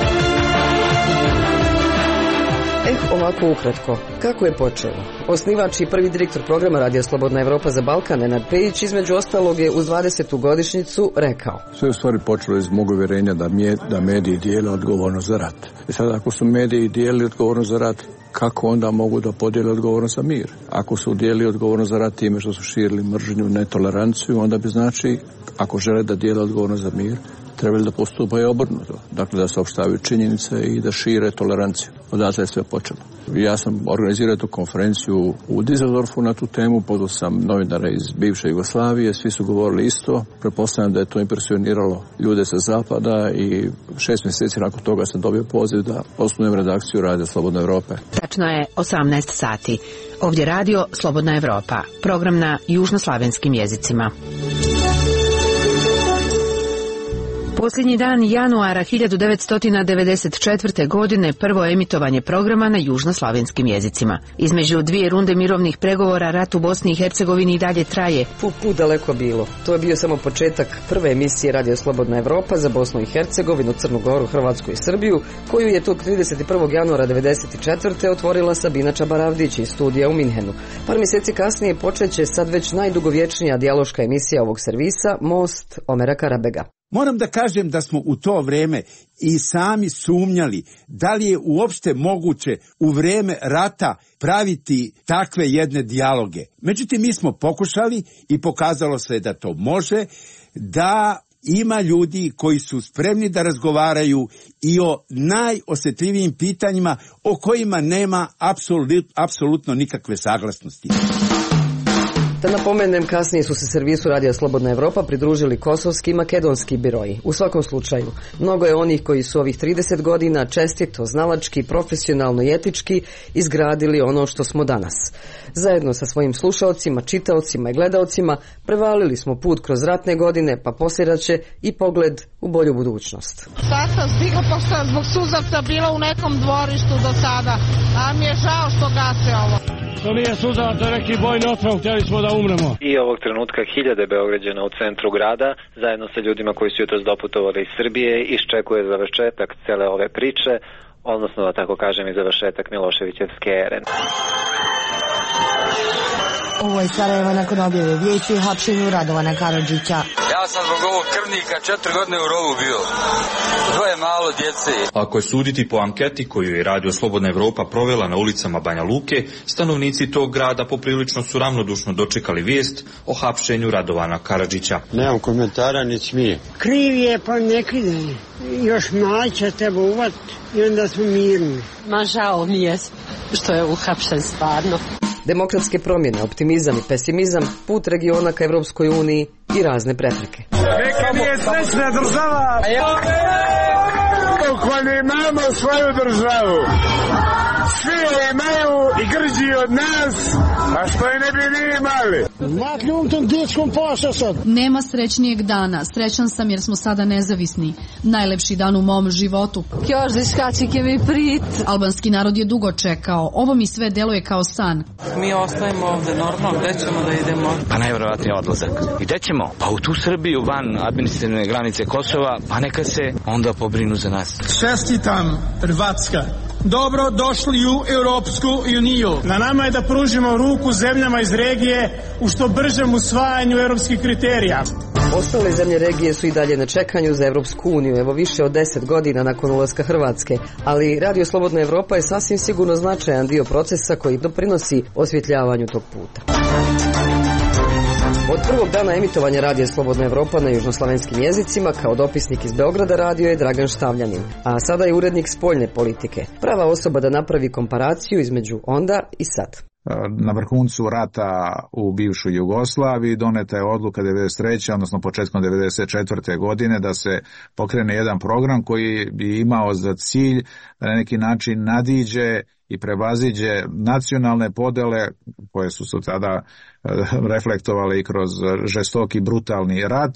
Eh, ovako ukratko. Kako je počelo? Osnivač i prvi direktor programa Radija Slobodna Evropa za Balkan, Nenad Pejić, između ostalog je uz dvadesetu godišnjicu rekao: Sve je u stvari počelo iz mog uvjerenja da, mje, da mediji dijele odgovornost za rat. I sad ako su mediji dijeli odgovornost za rat, kako onda mogu da podijele odgovornost za mir? Ako su dijeli odgovornost za rat time što su širili mržnju, netoleranciju, onda bi znači, ako žele da dijele odgovornost za mir, trebali da postupaju obrnuto. Dakle, da saopštavaju činjenice i da šire toleranciju. Odatle je sve počelo. Ja sam organizirao tu konferenciju u Düsseldorfu na tu temu, pozvao sam novinare iz bivše Jugoslavije, svi su govorili isto. Pretpostavljam da je to impresioniralo ljude sa zapada i šest mjeseci nakon toga sam dobio poziv da osnujem redakciju Radija Slobodna Evropa. Tačno je osamnaest sati. Ovdje Radio Slobodna Evropa, program na južnoslavenskim jezicima. Posljednji dan januara hiljadu devetsto devedeset četvrte. godine prvo emitovanje programa na južnoslavenskim jezicima. Između dvije runde mirovnih pregovora rat u Bosni i Hercegovini i dalje traje. Put, put daleko bilo. To je bio samo početak prve emisije Radio Slobodna Evropa za Bosnu i Hercegovinu, Crnu Goru, Hrvatsku i Srbiju, koju je tog trideset prvog januara devedeset četvrte. otvorila Sabina Čabaravdić iz studija u Minhenu. Par mjeseci kasnije počeće sad već najdugovječnija dijaloška emisija ovog servisa, Most Omera Karabega. Moram da kažem da smo u to vrijeme i sami sumnjali da li je uopšte moguće u vrijeme rata praviti takve jedne dijaloge. Međutim, mi smo pokušali i pokazalo se da to može, da ima ljudi koji su spremni da razgovaraju i o najosjetljivijim pitanjima o kojima nema apsolut, apsolutno nikakve saglasnosti. Da napomenem, kasnije su se servisu Radija Slobodna Evropa pridružili kosovski i makedonski biroji. U svakom slučaju, mnogo je onih koji su ovih trideset godina čestito, znalački, profesionalno i etički izgradili ono što smo danas. Zajedno sa svojim slušaocima, čitaocima i gledaocima prevalili smo put kroz ratne godine, pa posljedaće i pogled u bolju budućnost. Sad sam stigla, pošto sam zbog suzavca bila u nekom dvorištu do sada, a mi je žao što gase ovo. To nije suzavac, to je neki bojni otrov, htjeli smo da umremo. I ovog trenutka hiljade Beograđana u centru grada, zajedno sa ljudima koji su jutros doputovali iz Srbije, iščekuje završetak cele ove priče, odnosno, da tako kažem, i završetak Miloševićevske ere. Ovo je Sarajevo nakon objave vijesti o hapšenju Radovana Karadžića. Ja sam zbog ovog krvnika četiri godine u rovu bio. Dvoje malo djece. Ako je suditi po anketi koju je Radio Slobodna Evropa provela na ulicama Banja Luke, stanovnici tog grada poprilično su ravnodušno dočekali vijest o hapšenju Radovana Karadžića. Nemam komentara, ni smije. Kriv je, pa ne krive. Još mlađa treba uvat i onda smo mirni. Ma žao mi je što je uhapšen stvarno. Demokratske promjene, optimizam i pesimizam, put regiona ka Evropskoj uniji i razne prepreke. Neka mi je srećna država! Dok ne imamo svoju državu, svi je imaju i grđi od nas, a što je ne bi ni imali. Makljum tom dječkom poša sad. Nema srećnijeg dana. Srećan sam jer smo sada nezavisni. Najlepši dan u mom životu. Kjoždiš kačike mi prit. Albanski narod je dugo čekao. Ovo mi sve deluje kao san. Mi ostajemo ovde normalno. Gde ćemo da idemo? Pa najvjerovatnije odlazak. I gde ćemo? Pa u tu Srbiju, van administrativne granice Kosova, pa neka se onda pobrinu za nas. Čestitam, Hrvatska. Dobro došli u Europsku uniju. Na nama je da pružimo ruku zemljama iz regije u što bržem usvajanju europskih kriterija. Ostale zemlje regije su i dalje na čekanju za Europsku uniju, evo više od deset godina nakon ulaska Hrvatske, ali Radio Slobodna Evropa je sasvim sigurno značajan dio procesa koji doprinosi osvjetljavanju tog puta. Od prvog dana emitovanja Radija Slobodna Evropa na južnoslavenskim jezicima kao dopisnik iz Beograda radio je Dragan Štavljanin, a sada je urednik spoljne politike. Prava osoba da napravi komparaciju između onda i sad. Na vrhuncu rata u bivšoj Jugoslaviji doneta je odluka devedeset treće odnosno početkom devedeset četvrte godine da se pokrene jedan program koji bi imao za cilj da na neki način nadiđe i prevaziđe nacionalne podele koje su se tada reflektovale i kroz žestoki brutalni rat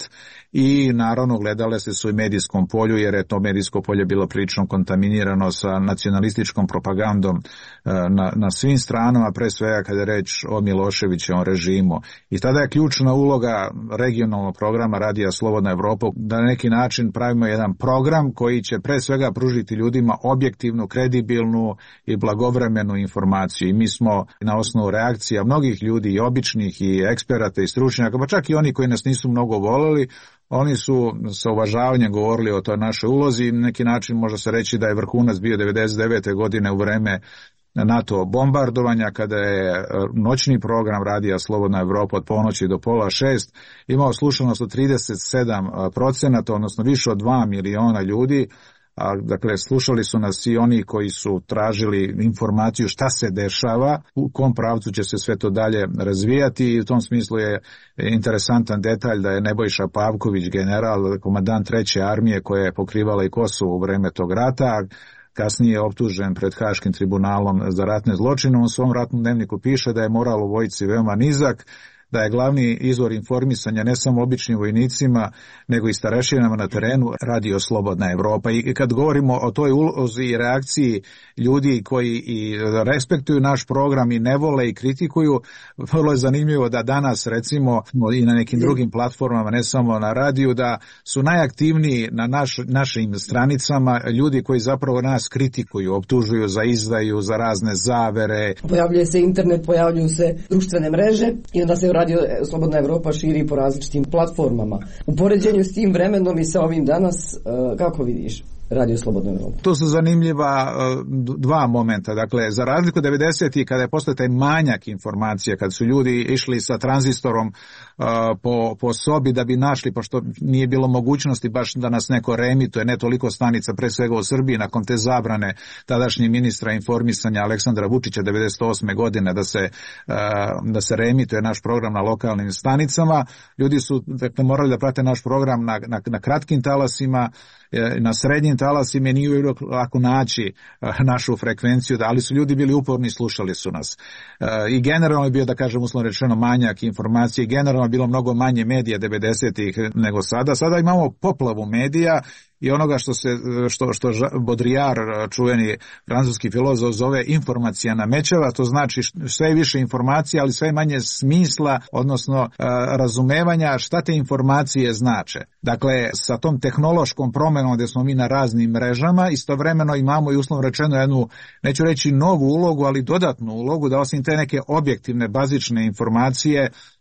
i naravno gledale se su i medijskom polju jer je to medijsko polje bilo prilično kontaminirano sa nacionalističkom propagandom na, na svim stranama, pre svega kada je reč o Miloševićevom režimu. I tada je ključna uloga regionalnog programa Radija Slobodna Evropa da na neki način pravimo jedan program koji će pre svega pružiti ljudima objektivnu, kredibilnu i blagovremenu informaciju. I mi smo na osnovu reakcija mnogih ljudi i običnih i eksperata i stručnjaka, pa čak i oni koji nas nisu mnogo voleli, oni su sa uvažavanjem govorili o toj našoj ulozi i na neki način može se reći da je vrhunac bio devedeset devete godine u vreme NATO bombardovanja kada je noćni program Radija Slobodna Evropa od ponoći do pola šest imao slušanost od trideset sedam procenata, odnosno više od dva miliona ljudi. A, dakle, slušali su nas i oni koji su tražili informaciju šta se dešava, u kom pravcu će se sve to dalje razvijati i u tom smislu je interesantan detalj da je Nebojša Pavković, general, komandant treće armije koja je pokrivala i Kosovo u vreme tog rata, kasnije je optužen pred Haškim tribunalom za ratne zločine. U svom ratnom dnevniku piše da je moral u vojsci veoma nizak, da je glavni izvor informisanja ne samo običnim vojnicima, nego i starešinama na terenu Radio Slobodna Evropa. I kad govorimo o toj ulozi i reakciji ljudi koji i respektuju naš program i ne vole i kritikuju, vrlo je zanimljivo da danas recimo i na nekim drugim platformama, ne samo na radiju, da su najaktivniji na naš, našim stranicama ljudi koji zapravo nas kritikuju, optužuju za izdaju, za razne zavere. Pojavljuje se internet, pojavljuju se društvene mreže i onda se Radio Slobodna Evropa širi po različitim platformama. U poređenju s tim vremenom i sa ovim danas, kako vidiš Radio Slobodna Evropa? To su zanimljiva dva momenta. Dakle, za razliku devedesetih kada je postao taj manjak informacija, kad su ljudi išli sa tranzistorom uh, po, po sobi da bi našli, pošto nije bilo mogućnosti baš da nas neko reemituje, ne toliko stanica, pre svega u Srbiji, nakon te zabrane tadašnjeg ministra informisanja Aleksandra Vučića devedeset osme godine da se, uh, da se reemituje naš program na lokalnim stanicama. Ljudi su dakle, morali da prate naš program na, na, na kratkim talasima, na srednjim talasima, nije bilo lako naći našu frekvenciju, ali su ljudi bili uporni i slušali su nas. I generalno je bio, da kažem, uslovno rečeno, manjak informacije i generalno je bilo mnogo manje medija devedesetih nego sada. Sada imamo poplavu medija i onoga što se što što Baudrillard, čuveni francuski filozof, zove informacijana mećava, to znači sve više informacija, ali sve manje smisla, odnosno razumevanja šta te informacije znače. Dakle, sa tom tehnološkom promenom gdje smo mi na raznim mrežama, istovremeno imamo i uslovno rečeno jednu, neću reći novu ulogu, ali dodatnu ulogu da osim te neke objektivne, bazične informacije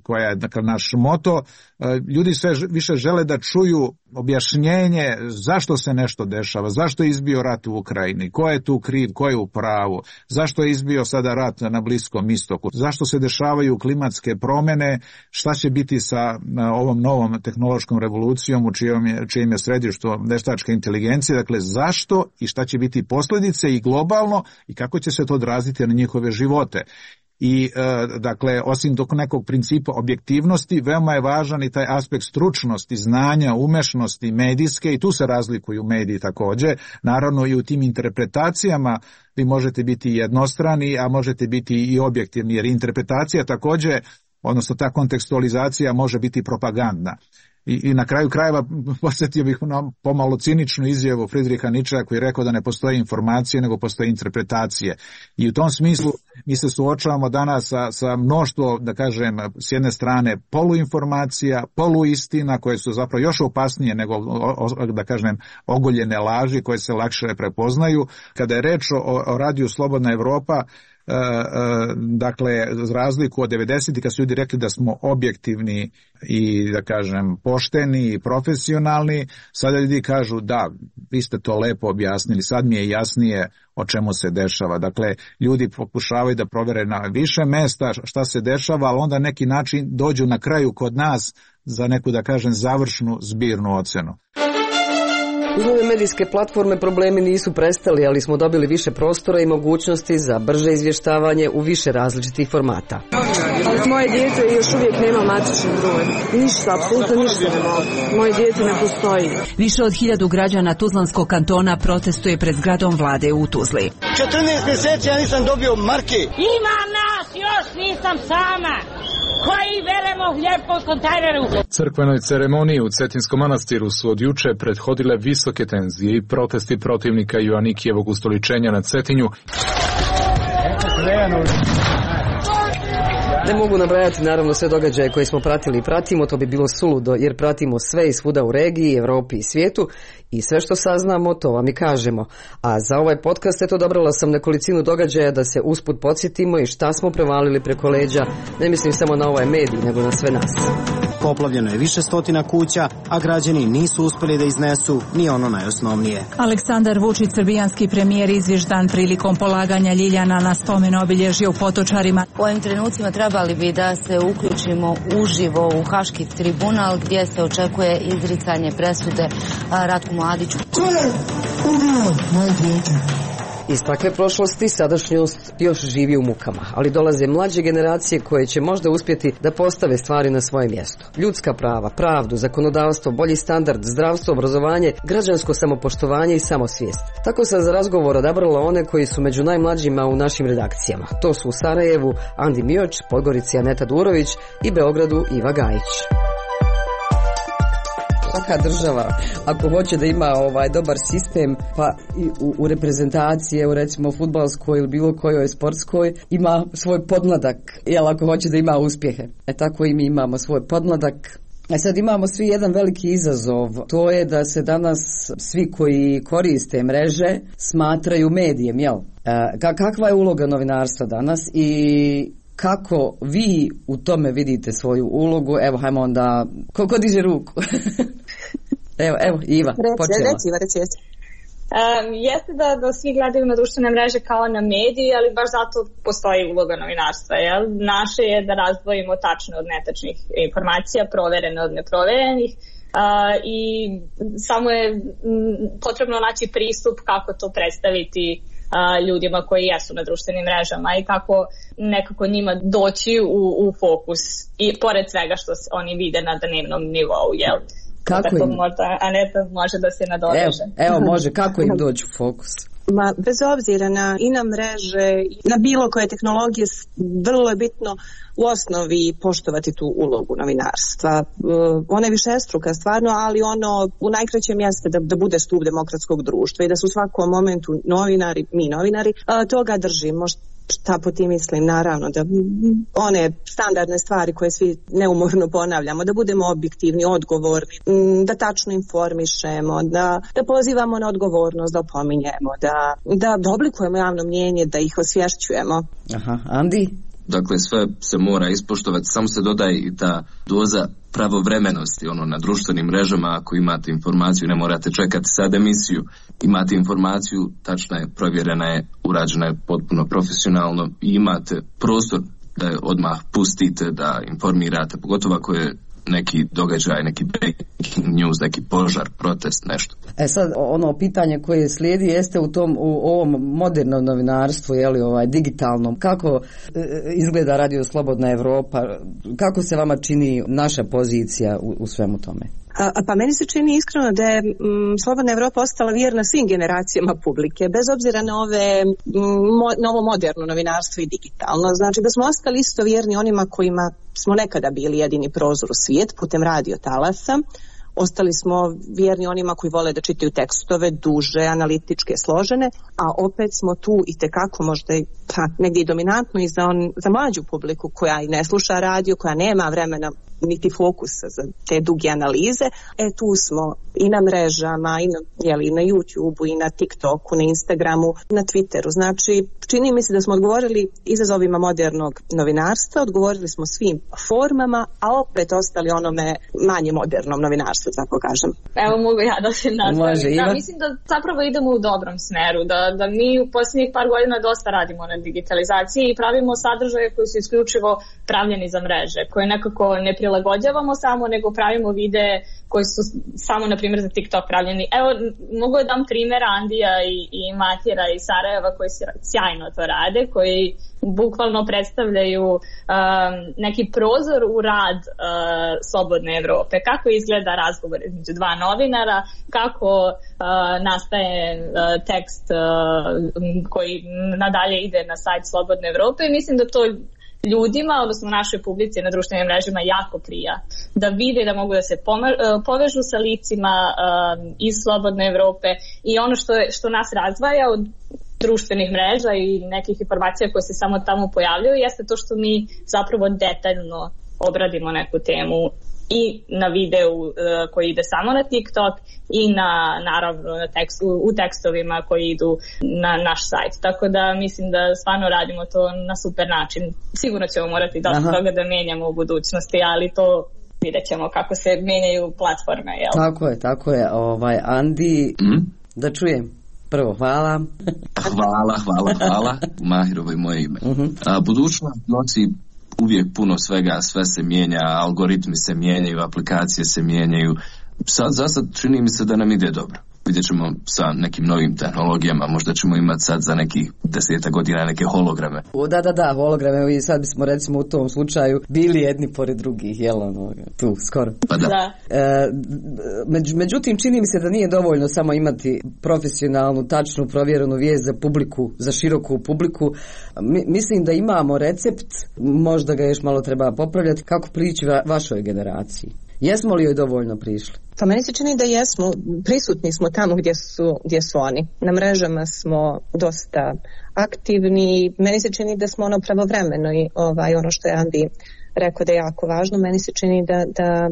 koja je dakle, naš moto, ljudi sve više žele da čuju objašnjenje zašto se nešto dešava, zašto je izbio rat u Ukrajini, ko je tu kriv, ko je u pravu, zašto je izbio sada rat na Bliskom istoku, zašto se dešavaju klimatske promjene, šta će biti sa ovom novom tehnološkom revolucijom u čijem je, čijem je središtu veštačka inteligencija, dakle zašto i šta će biti posljedice i globalno i kako će se to odraziti na njihove živote. I e, dakle, osim dok nekog principa objektivnosti, veoma je važan i taj aspekt stručnosti, znanja, umešnosti, medijske, i tu se razlikuju mediji također. Naravno i u tim interpretacijama vi možete biti jednostrani, a možete biti i objektivni, jer interpretacija također, odnosno ta kontekstualizacija može biti propagandna. I, I na kraju krajeva podsjetio bih na pomalo ciničnu izjavu Friedricha Nietzschea koji je rekao da ne postoje informacije nego postoje interpretacije. I u tom smislu mi se suočavamo danas sa, sa mnoštvo, da kažem, s jedne strane poluinformacija, poluistina koje su zapravo još opasnije nego, da kažem, ogoljene laži koje se lakše prepoznaju. Kada je reč o, o radiju Slobodna Evropa, E, e, dakle, za razliku od devedesetih kad su ljudi rekli da smo objektivni i, da kažem, pošteni i profesionalni, sada ljudi kažu da, vi ste to lepo objasnili, sad mi je jasnije o čemu se dešava. Dakle, ljudi pokušavaju da provere na više mesta šta se dešava, ali onda neki način dođu na kraju kod nas za neku, da kažem, završnu zbirnu ocenu. Uz nove medijske platforme problemi nisu prestali, ali smo dobili više prostora i mogućnosti za brže izvještavanje u više različitih formata. Ali moje dijete još uvijek nema matični broj. Ništa, apsolutno ništa ne mogu. Moje dijete ne postoji. Više od hiljadu građana Tuzlanskog kantona protestuje pred zgradom vlade u Tuzli. četrnaest mjeseci ja nisam dobio marke. Ima nas, još nisam sama. Koji veremo u lijepom kontejneru. Crkvenoj ceremoniji u Cetinskom manastiru su od juče prethodile visoke tenzije i protesti protivnika Joanikijevog ustoličenja na Cetinju. Ne mogu nabrajati naravno sve događaje koje smo pratili i pratimo, to bi bilo suludo jer pratimo sve i svuda u regiji, Evropi i svijetu i sve što saznamo to vam i kažemo. A za ovaj podcast eto odabrala sam nekolicinu događaja da se usput podsjetimo i šta smo prevalili preko leđa, ne mislim samo na ovaj medij nego na sve nas. Poplavljeno je više stotina kuća, a građani nisu uspjeli da iznesu ni ono najosnovnije. Aleksandar Vučić, srbijanski premijer, izvještan prilikom polaganja ljiljana na spomen obilježje u Potočarima. U ovim trenucima trebali bi da se uključimo uživo u Haški tribunal gdje se očekuje izricanje presude Ratku Mladiću. Ko je ubio moje dijete? Iz takve prošlosti sadašnjost još živi u mukama, ali dolaze mlađe generacije koje će možda uspjeti da postave stvari na svoje mjesto. Ljudska prava, pravdu, zakonodavstvo, bolji standard, zdravstvo, obrazovanje, građansko samopoštovanje i samosvijest. Tako sam za razgovor odabrala one koji su među najmlađima u našim redakcijama. To su u Sarajevu Andi Mioč, Podgorici Aneta Durović i Beogradu Iva Gajić. Svaka država, ako hoće da ima ovaj dobar sistem, pa i u, u reprezentaciji, evo recimo fudbalskoj ili bilo kojoj sportskoj, ima svoj podmladak, jel ako hoće da ima uspjehe. E tako i mi imamo svoj podmladak. E sad imamo svi jedan veliki izazov, to je da se danas svi koji koriste mreže smatraju medijem, jel? E, kakva je uloga novinarstva danas i kako vi u tome vidite svoju ulogu? Evo, hajmo onda, ko, ko diže ruku? evo, evo, Iva, reci, počela. Reci, Iva, reci, reci. Um, jeste da, da svi gledaju na društvene mreže kao na mediji, ali baš zato postoji uloga novinarstva. Jel? Naše je da razdvojimo tačne od netačnih informacija, proverene od neproverenih. Uh, i samo je m, potrebno naći pristup kako to predstaviti uh, ljudima koji jesu na društvenim mrežama i kako nekako njima doći u, u fokus i pored svega što oni vide na dnevnom nivou, jel? Kako tako im? možda Aneta može da se nadoveže. Evo, evo može, kako im doći u fokus? Ma, bez obzira na i na mreže, na bilo koje tehnologije, vrlo je bitno u osnovi poštovati tu ulogu novinarstva. Uh, ona je višestruka stvarno, ali ono u najkraćem jeste da, da bude stup demokratskog društva i da su u svakom momentu novinari, mi novinari, uh, toga držimo. Šta po tim mislim? Naravno da one standardne stvari koje svi neumorno ponavljamo, da budemo objektivni, odgovorni, da tačno informišemo, da, da pozivamo na odgovornost, da opominjemo, da, da, da oblikujemo javno mnjenje, da ih osvješćujemo. Aha, Andi? dakle sve se mora ispoštovati, samo se dodaje i ta doza pravovremenosti, ono na društvenim mrežama, ako imate informaciju, ne morate čekati sad emisiju, imate informaciju, tačna je, provjerena je, urađena je potpuno profesionalno i imate prostor da je odmah pustite, da informirate, pogotovo ako je neki događaj, neki breaking news, neki požar, protest, nešto. E sad, ono pitanje koje slijedi jeste u tom, u ovom modernom novinarstvu, je li ovaj digitalnom, kako e, izgleda Radio Slobodna Evropa, kako se vama čini naša pozicija u, u svemu tome? A, pa meni se čini iskreno da je m, Slobodna Evropa ostala vjerna svim generacijama publike, bez obzira na ove m, mo, novo moderno novinarstvo i digitalno. Znači da smo ostali isto vjerni onima kojima smo nekada bili jedini prozor u svijet putem radio talasa. Ostali smo vjerni onima koji vole da čitaju tekstove, duže, analitičke, složene, a opet smo tu i tekako možda i, pa, negdje i dominantno i za, on, za mlađu publiku koja i ne sluša radio, koja nema vremena niti fokusa za te duge analize. E tu smo i na mrežama, i na, jeli, na YouTubeu, i na TikToku, na Instagramu, na Twitteru. Znači, čini mi se da smo odgovorili izazovima modernog novinarstva, odgovorili smo svim formama, a opet ostali onome manje modernom novinarstvu, tako kažem. Evo mogu ja da se nastavim. Da, mislim da zapravo idemo u dobrom smeru, da, da mi u posljednjih par godina dosta radimo na digitalizaciji i pravimo sadržaje koji su isključivo pravljeni za mreže, koje nekako ne prilagođavamo samo, nego pravimo videe koji su samo, na primjer, za TikTok pravljeni. Evo, mogu da dam primjer Andija i, i Matjera iz Sarajeva koji sjajno to rade, koji bukvalno predstavljaju um, neki prozor u rad uh, Slobodne Evrope. Kako izgleda razgovor između dva novinara, kako uh, nastaje uh, tekst uh, koji nadalje ide na sajt Slobodne Evrope i mislim da to ljudima, odnosno našoj publici na društvenim mrežama jako prija. Da vide da mogu da se povežu sa licima um, iz Slobodne Evrope i ono što, je, što nas razdvaja od društvenih mreža i nekih informacija koje se samo tamo pojavljaju jeste to što mi zapravo detaljno obradimo neku temu i na videu uh, koji ide samo na TikTok i na, naravno na tekst, u, u tekstovima koji idu na naš sajt. Tako da mislim da stvarno radimo to na super način. Sigurno ćemo morati dosta toga da menjamo u budućnosti, ali to vidjet ćemo kako se menjaju platforme. Jel? Tako je, tako je. Ovaj, Andi, mm? da čujem. Prvo, hvala. Hvala, hvala, hvala. Mahirovo je moje ime. Uh-huh. A, budućnost nosi uvijek puno svega, sve se mijenja, algoritmi se mijenjaju, aplikacije se mijenjaju. Sad, za sad čini mi se da nam ide dobro. Vidjet ćemo sa nekim novim tehnologijama, možda ćemo imati sad za nekih deseta godina neke holograme. O, da, da, da, holograme, i sad bismo recimo u tom slučaju bili jedni pored drugih, jel ono, tu, skoro. Pa da. da. E, među, međutim, čini mi se da nije dovoljno samo imati profesionalnu, tačnu, provjerenu vijest za publiku, za široku publiku. Mi, mislim da imamo recept, možda ga još malo treba popravljati, kako prići va, vašoj generaciji. Jesmo li joj dovoljno prišli? Pa meni se čini da jesmo, prisutni smo tamo gdje su, gdje su oni. Na mrežama smo dosta aktivni, meni se čini da smo ono pravovremeno i ovaj, ono što je Andi rekao da je jako važno, meni se čini da, da,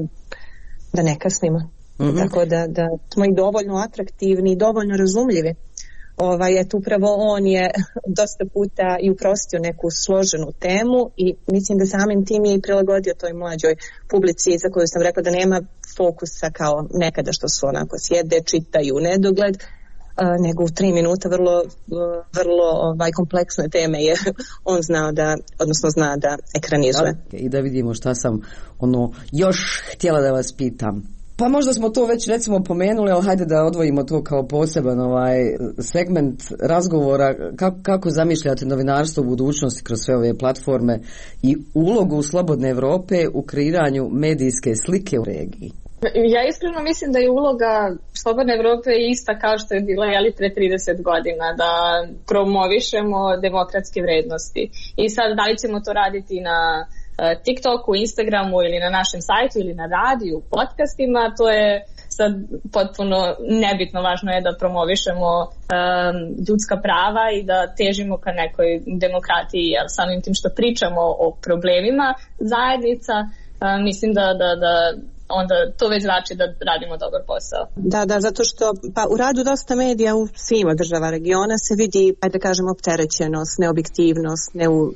da ne kasnimo. Mm-hmm. Tako da, da smo i dovoljno atraktivni i dovoljno razumljivi. Ovaj, eto, upravo on je dosta puta i uprostio neku složenu temu i mislim da samim tim je i prilagodio toj mlađoj publici za koju sam rekla da nema fokusa kao nekada što su onako sjede, čitaju nedogled, nego u tri minuta vrlo, vrlo ovaj, kompleksne teme je on znao da, odnosno zna da ekranizuje. I da vidimo šta sam ono još htjela da vas pitam. Pa možda smo to već recimo pomenuli, ali hajde da odvojimo to kao poseban ovaj segment razgovora. Kako, kako zamišljate novinarstvo u budućnosti kroz sve ove platforme i ulogu Slobodne Evrope u kreiranju medijske slike u regiji? Ja iskreno mislim da je uloga Slobodne Evrope ista kao što je bila jeli pre trideset godina, da promovišemo demokratske vrednosti. I sad da li ćemo to raditi na TikToku, Instagramu ili na našem sajtu ili na radiju, podcastima, to je sad potpuno nebitno. Važno je da promovišemo um, ljudska prava i da težimo ka nekoj demokratiji, jer samim tim što pričamo o problemima zajednica, um, mislim da, da, da onda to već znači da radimo dobar posao. Da, da, zato što pa u radu dosta medija u svima država regiona se vidi, ajde da kažemo, opterećenost, neobjektivnost,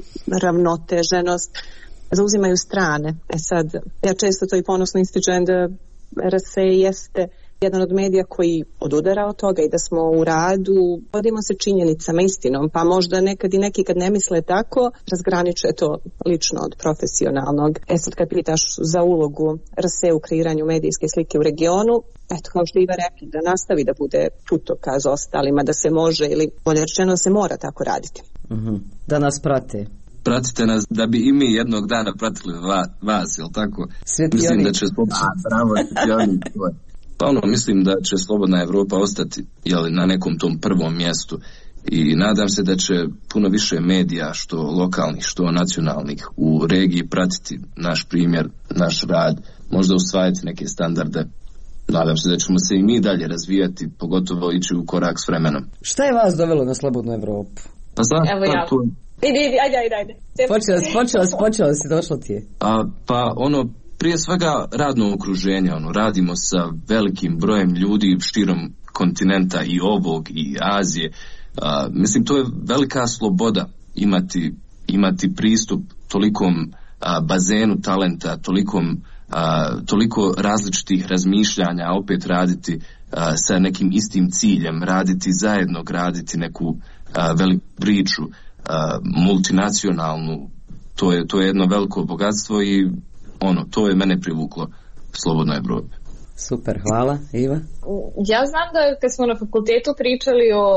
neuravnoteženost, zauzimaju strane. E sad, ja često to i ponosno ističem da R S E jeste jedan od medija koji odudara od toga i da smo u radu, vodimo se činjenicama, istinom, pa možda nekad i neki kad ne misle tako, razgraničuje to lično od profesionalnog. E sad kad pitaš za ulogu R S E u kreiranju medijske slike u regionu, eto kao što Iva rekli, da nastavi da bude putokaz ostalima, da se može ili bolje rečeno da se mora tako raditi. Uh-huh. Da nas prate. Pratite nas da bi i mi jednog dana pratili va, vas, jel tako? Svetioni. Mislim da će a, bravo, svetioni. Pa ono, mislim da će Slobodna Evropa ostati jeli, na nekom tom prvom mjestu i nadam se da će puno više medija, što lokalnih, što nacionalnih, u regiji pratiti naš primjer, naš rad, možda usvajati neke standarde. Nadam se da ćemo se i mi dalje razvijati, pogotovo ići u korak s vremenom. Šta je vas dovelo na Slobodnu Evropu? Pa znam, evo ja. Tu... Idi, idi, ajde, ajde, ajde. Počeo si, počeo si, počeo si, došlo ti je. A, pa ono, prije svega radno okruženje, ono, radimo sa velikim brojem ljudi širom kontinenta i ovog i Azije. A, mislim, to je velika sloboda imati, imati pristup tolikom a, bazenu talenta, tolikom, a, toliko različitih razmišljanja, a opet raditi a, sa nekim istim ciljem, raditi zajedno, graditi neku a, veliku priču, a, multinacionalnu. To je, to je jedno veliko bogatstvo i ono, to je mene privuklo Slobodnoj Evropi. Super, hvala. Iva? Ja znam da kad smo na fakultetu pričali o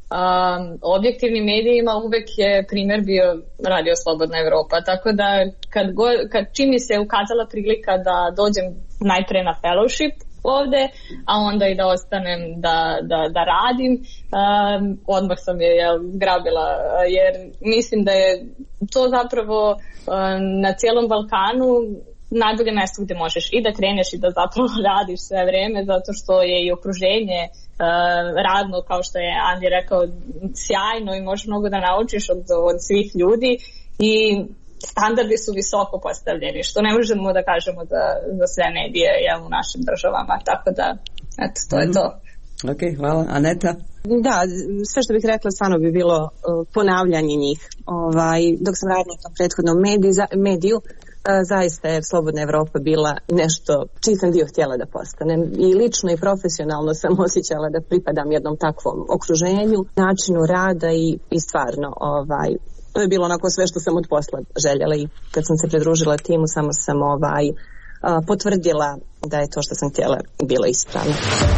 um, objektivnim medijima, uvek je primjer bio Radio Slobodna Evropa, tako da kad, go, kad čim mi se ukazala prilika da dođem najpre na fellowship ovde, a onda i da ostanem da, da, da radim, um, odmah sam je jel, grabila, jer mislim da je to zapravo um, na cijelom Balkanu najbolje mjesto gdje možeš i da kreneš i da zapravo radiš sve vreme, zato što je i okruženje uh, radno, kao što je Andi rekao, sjajno i možeš mnogo da naučiš od, od svih ljudi i standardi su visoko postavljeni, što ne možemo da kažemo za, za sve medije jel, u našim državama, tako da eto, to je to. Ok, hvala. Aneta? Da, sve što bih rekla stvarno bi bilo uh, ponavljanje njih. Ovaj, dok sam radila u tom prethodnom mediju, za, mediju uh, zaista je Slobodna Evropa bila nešto čiji sam dio htjela da postanem. I lično i profesionalno sam osjećala da pripadam jednom takvom okruženju, načinu rada i, i stvarno ovaj, to je bilo onako sve što sam od posla željela i kad sam se pridružila timu samo sam ovaj, uh, potvrdila da je to što sam htjela bilo ispravno.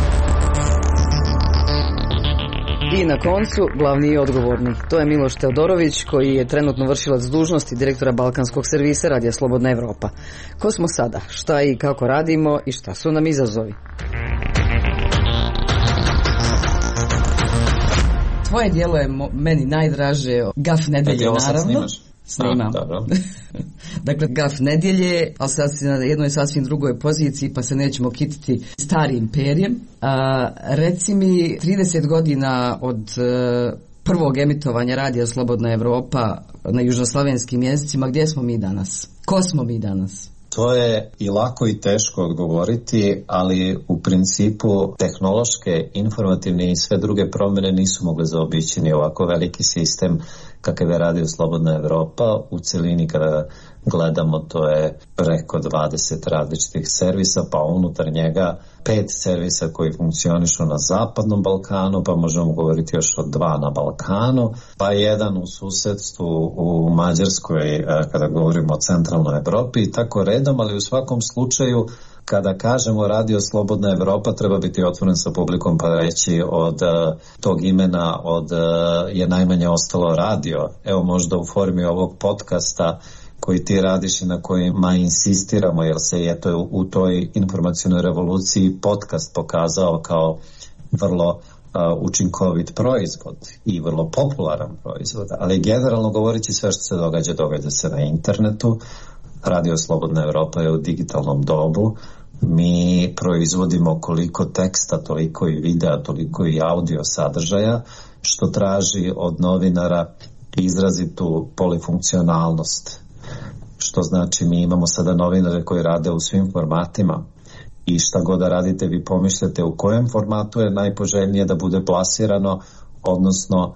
I na koncu, glavni i odgovorni. To je Miloš Teodorović, koji je trenutno vršilac dužnosti direktora Balkanskog servisa Radija Slobodna Evropa. Ko smo sada? Šta i kako radimo i šta su nam izazovi? Tvoje dijelo je mo- meni najdraže, Gaf nedelje, naravno. Snimam. A, dakle, Gaf nedjelje, ali sad si na jednoj sasvim drugoj poziciji, pa se nećemo kititi starim perjem. A, reci mi, trideset godina od uh, prvog emitovanja Radija Slobodna Evropa na južnoslavenskim jezicima, gdje smo mi danas? Ko smo mi danas? To je i lako i teško odgovoriti, ali u principu tehnološke, informativne i sve druge promjene nisu mogle zaobići ni ovako veliki sistem kakav je Radio Slobodna Evropa. U celini kada gledamo, to je preko dvadeset različitih servisa, pa unutar njega pet servisa koji funkcionišu na zapadnom Balkanu, pa možemo govoriti još o dva na Balkanu, pa jedan u susedstvu u Mađarskoj kada govorimo o centralnoj Evropi i tako redom, ali u svakom slučaju kada kažemo Radio Slobodna Evropa treba biti otvoren sa publikom pa reći od uh, tog imena od uh, je najmanje ostalo radio. Evo možda u formi ovog podcasta koji ti radiš i na kojima insistiramo, jer se je to u toj informacionoj revoluciji podcast pokazao kao vrlo uh, učinkovit proizvod i vrlo popularan proizvod, ali generalno govoreći sve što se događa, događa se na internetu. Radio Slobodna Evropa je u digitalnom dobu. Mi proizvodimo koliko teksta, toliko i videa, toliko i audio sadržaja, što traži od novinara izrazitu polifunkcionalnost. Što znači mi imamo sada novinare koji rade u svim formatima. i šta god da radite vi pomišljate u kojem formatu je najpoželjnije da bude plasirano, odnosno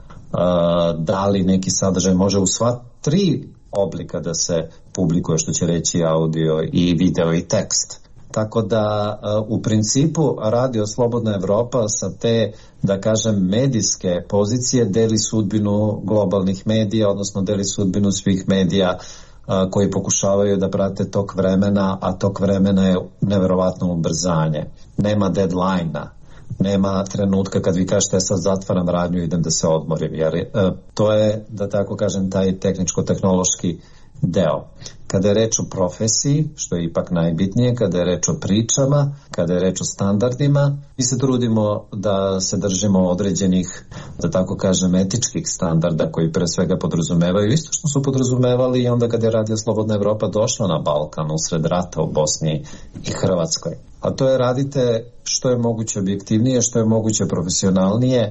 da li neki sadržaj može u sva tri oblika da se publikuje, što će reći audio i video i tekst. Tako da u principu Radio Slobodna Evropa sa te, da kažem, medijske pozicije deli sudbinu globalnih medija, odnosno deli sudbinu svih medija koji pokušavaju da prate tok vremena, a tok vremena je neverovatno ubrzanje. Nema deadline-a, nema trenutka kad vi kažete sad zatvaram radnju, idem da se odmorim, jer e, to je, da tako kažem, taj tehničko-tehnološki deo. Kada je reč o profesiji, što je ipak najbitnije, kada je reč o pričama, kada je reč o standardima, mi se trudimo da se držimo određenih, da tako kažem, etičkih standarda koji pre svega podrazumevaju isto što su podrazumevali i onda kada je Radio Slobodna Evropa došla na Balkan usred rata u Bosni i Hrvatskoj. A to je radite što je moguće objektivnije, što je moguće profesionalnije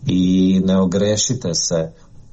i ne ogrešite se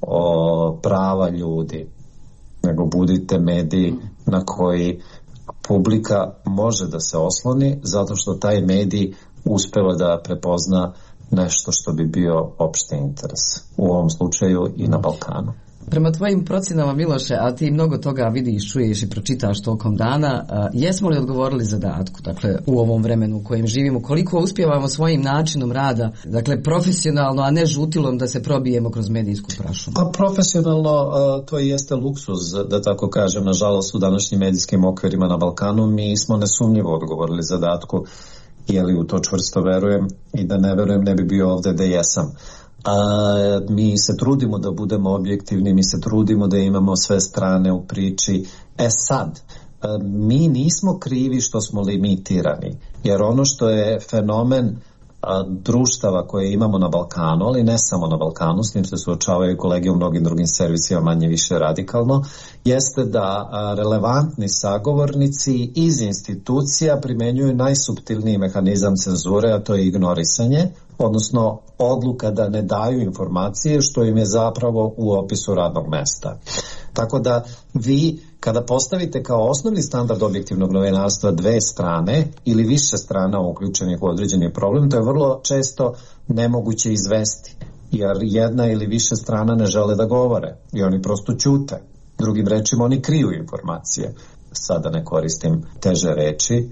o prava ljudi, nego budite mediji na koji publika može da se osloni, zato što taj medij uspeva da prepozna nešto što bi bio opšti interes, u ovom slučaju i na Balkanu. Prema tvojim procjenama, Miloše, a ti mnogo toga vidiš, čuješ i pročitaš tokom dana, a, jesmo li odgovorili zadatku, dakle, u ovom vremenu u kojem živimo, koliko uspijevamo svojim načinom rada, dakle, profesionalno, a ne žutilom da se probijemo kroz medijsku prašumu? Pa profesionalno a, to i jeste luksuz, da tako kažem, nažalost u današnjim medijskim okvirima na Balkanu mi smo nesumnjivo odgovorili zadatku, jeli u to čvrsto verujem i da ne verujem ne bi bio ovde da jesam. A, mi se trudimo da budemo objektivni, mi se trudimo da imamo sve strane u priči. E sad, a, mi nismo krivi što smo limitirani, jer ono što je fenomen a, društava koje imamo na Balkanu, ali ne samo na Balkanu, s njim se suočavaju kolege u mnogim drugim servisima manje više radikalno, jeste da a, relevantni sagovornici iz institucija primenjuju najsuptilniji mehanizam cenzure, a to je ignorisanje, odnosno odluka da ne daju informacije što im je zapravo u opisu radnog mesta. Tako da vi kada postavite kao osnovni standard objektivnog novinarstva dve strane ili više strana uključenih u određeni problem, to je vrlo često nemoguće izvesti, jer jedna ili više strana ne žele da govore i oni prosto ćute. Drugim rečima, oni kriju informacije. Sada ne koristim teže reči,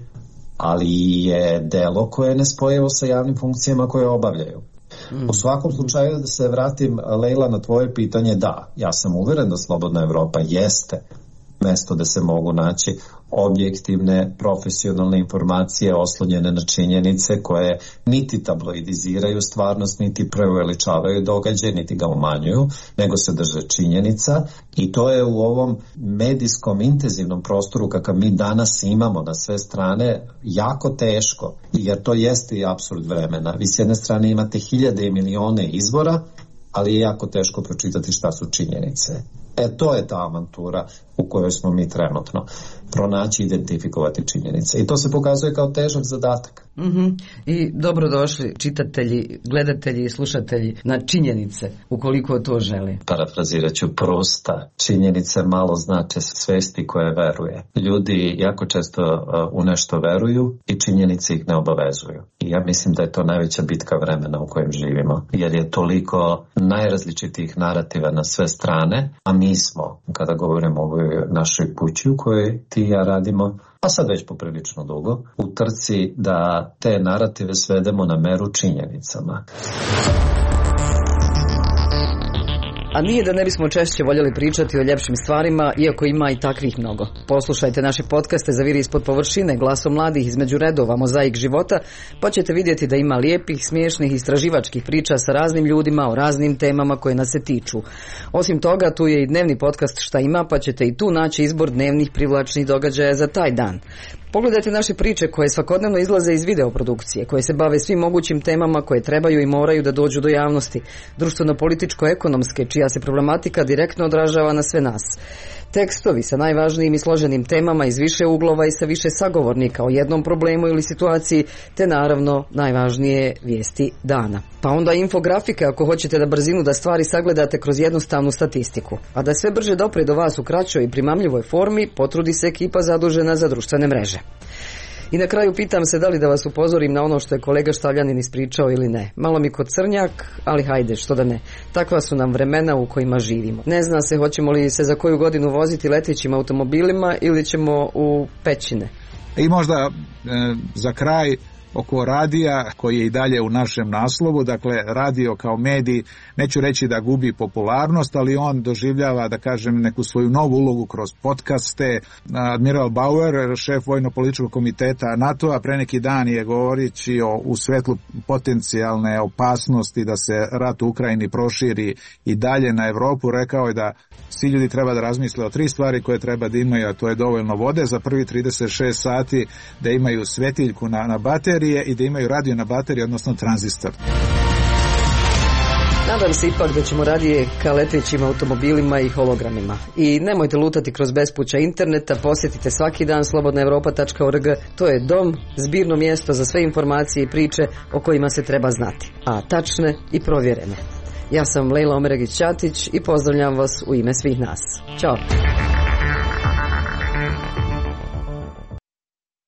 ali je delo koje je nespojivo sa javnim funkcijama koje obavljaju. Mm. U svakom slučaju, da se vratim, Lejla, na tvoje pitanje, da, ja sam uveren da Slobodna Evropa jeste mesto da se mogu naći objektivne, profesionalne informacije oslonjene na činjenice koje niti tabloidiziraju stvarnost, niti preuveličavaju događaj, niti ga umanjuju, nego se drže činjenica i to je u ovom medijskom intenzivnom prostoru kakav mi danas imamo na sve strane jako teško, jer to jeste i apsurd vremena. Vi s jedne strane imate hiljade i milione izvora, ali je jako teško pročitati šta su činjenice. E, to je ta avantura u kojoj smo mi trenutno. Pronaći i identifikovati činjenice. I to se pokazuje kao težak zadatak. Mm-hmm. I dobrodošli čitatelji, gledatelji i slušatelji na činjenice, ukoliko to žele. Parafrazirat ću Prusta. Činjenice malo znače svesti koje veruje. Ljudi jako često uh, u nešto veruju i činjenice ih ne obavezuju. I ja mislim da je to najveća bitka vremena u kojem živimo. Jer je toliko najrazličitijih narativa na sve strane, a mi smo, kada govorimo o ovoj našoj kući u kojoj ti i ja radimo, a sad već poprilično dugo, u trci da te narative svedemo na meru činjenicama. A nije da ne bismo češće voljeli pričati o ljepšim stvarima, iako ima i takvih mnogo. Poslušajte naše podcaste Zaviri ispod površine, Glasom mladih, Između redova, Mozaik života, pa ćete vidjeti da ima lijepih, smiješnih, istraživačkih priča sa raznim ljudima o raznim temama koje nas se tiču. Osim toga, tu je i dnevni podcast Šta ima, pa ćete i tu naći izbor dnevnih privlačnih događaja za taj dan. Pogledajte naše priče koje svakodnevno izlaze iz videoprodukcije, koje se bave svim mogućim temama koje trebaju i moraju da dođu do javnosti, društveno-političko-ekonomske, čija se problematika direktno odražava na sve nas. Tekstovi sa najvažnijim i složenim temama iz više uglova i sa više sagovornika o jednom problemu ili situaciji, te naravno najvažnije vijesti dana. Pa onda infografike ako hoćete da brzinu da stvari sagledate kroz jednostavnu statistiku. A da sve brže dopre do vas u kraćoj i primamljivoj formi, potrudi se ekipa zadužena za društvene mreže. I na kraju pitam se da li da vas upozorim na ono što je kolega Štavljanin ispričao ili ne. Malo mi kod crnjak, ali hajde, što da ne. Takva su nam vremena u kojima živimo. Ne zna se hoćemo li se za koju godinu voziti letećim automobilima ili ćemo u pećine. I možda e, za kraj oko radija koji je i dalje u našem naslovu, dakle radio kao medij, neću reći da gubi popularnost, ali on doživljava, da kažem, neku svoju novu ulogu kroz podcaste. Admiral Bauer, šef vojno-političkog komiteta NATO-a, pre neki dan je govorići o, u svetlu potencijalne opasnosti da se rat u Ukrajini proširi i dalje na Evropu, rekao je da svi ljudi treba da razmisle o tri stvari koje treba da imaju, a to je dovoljno vode za prvi trideset šest sati, da imaju svetiljku na, na bateriji i da imaju radio na bateriji, odnosno tranzistor. Nadam se ipak da ćemo radije ka letećim automobilima i hologramima. I nemojte lutati kroz bespuća interneta, posjetite svaki dan slobodna europa tačka org. To je dom, zbirno mjesto za sve informacije i priče o kojima se treba znati, a tačne i provjerene. Ja sam Lejla Omeregić-Ćatić i pozdravljam vas u ime svih nas. Ćao!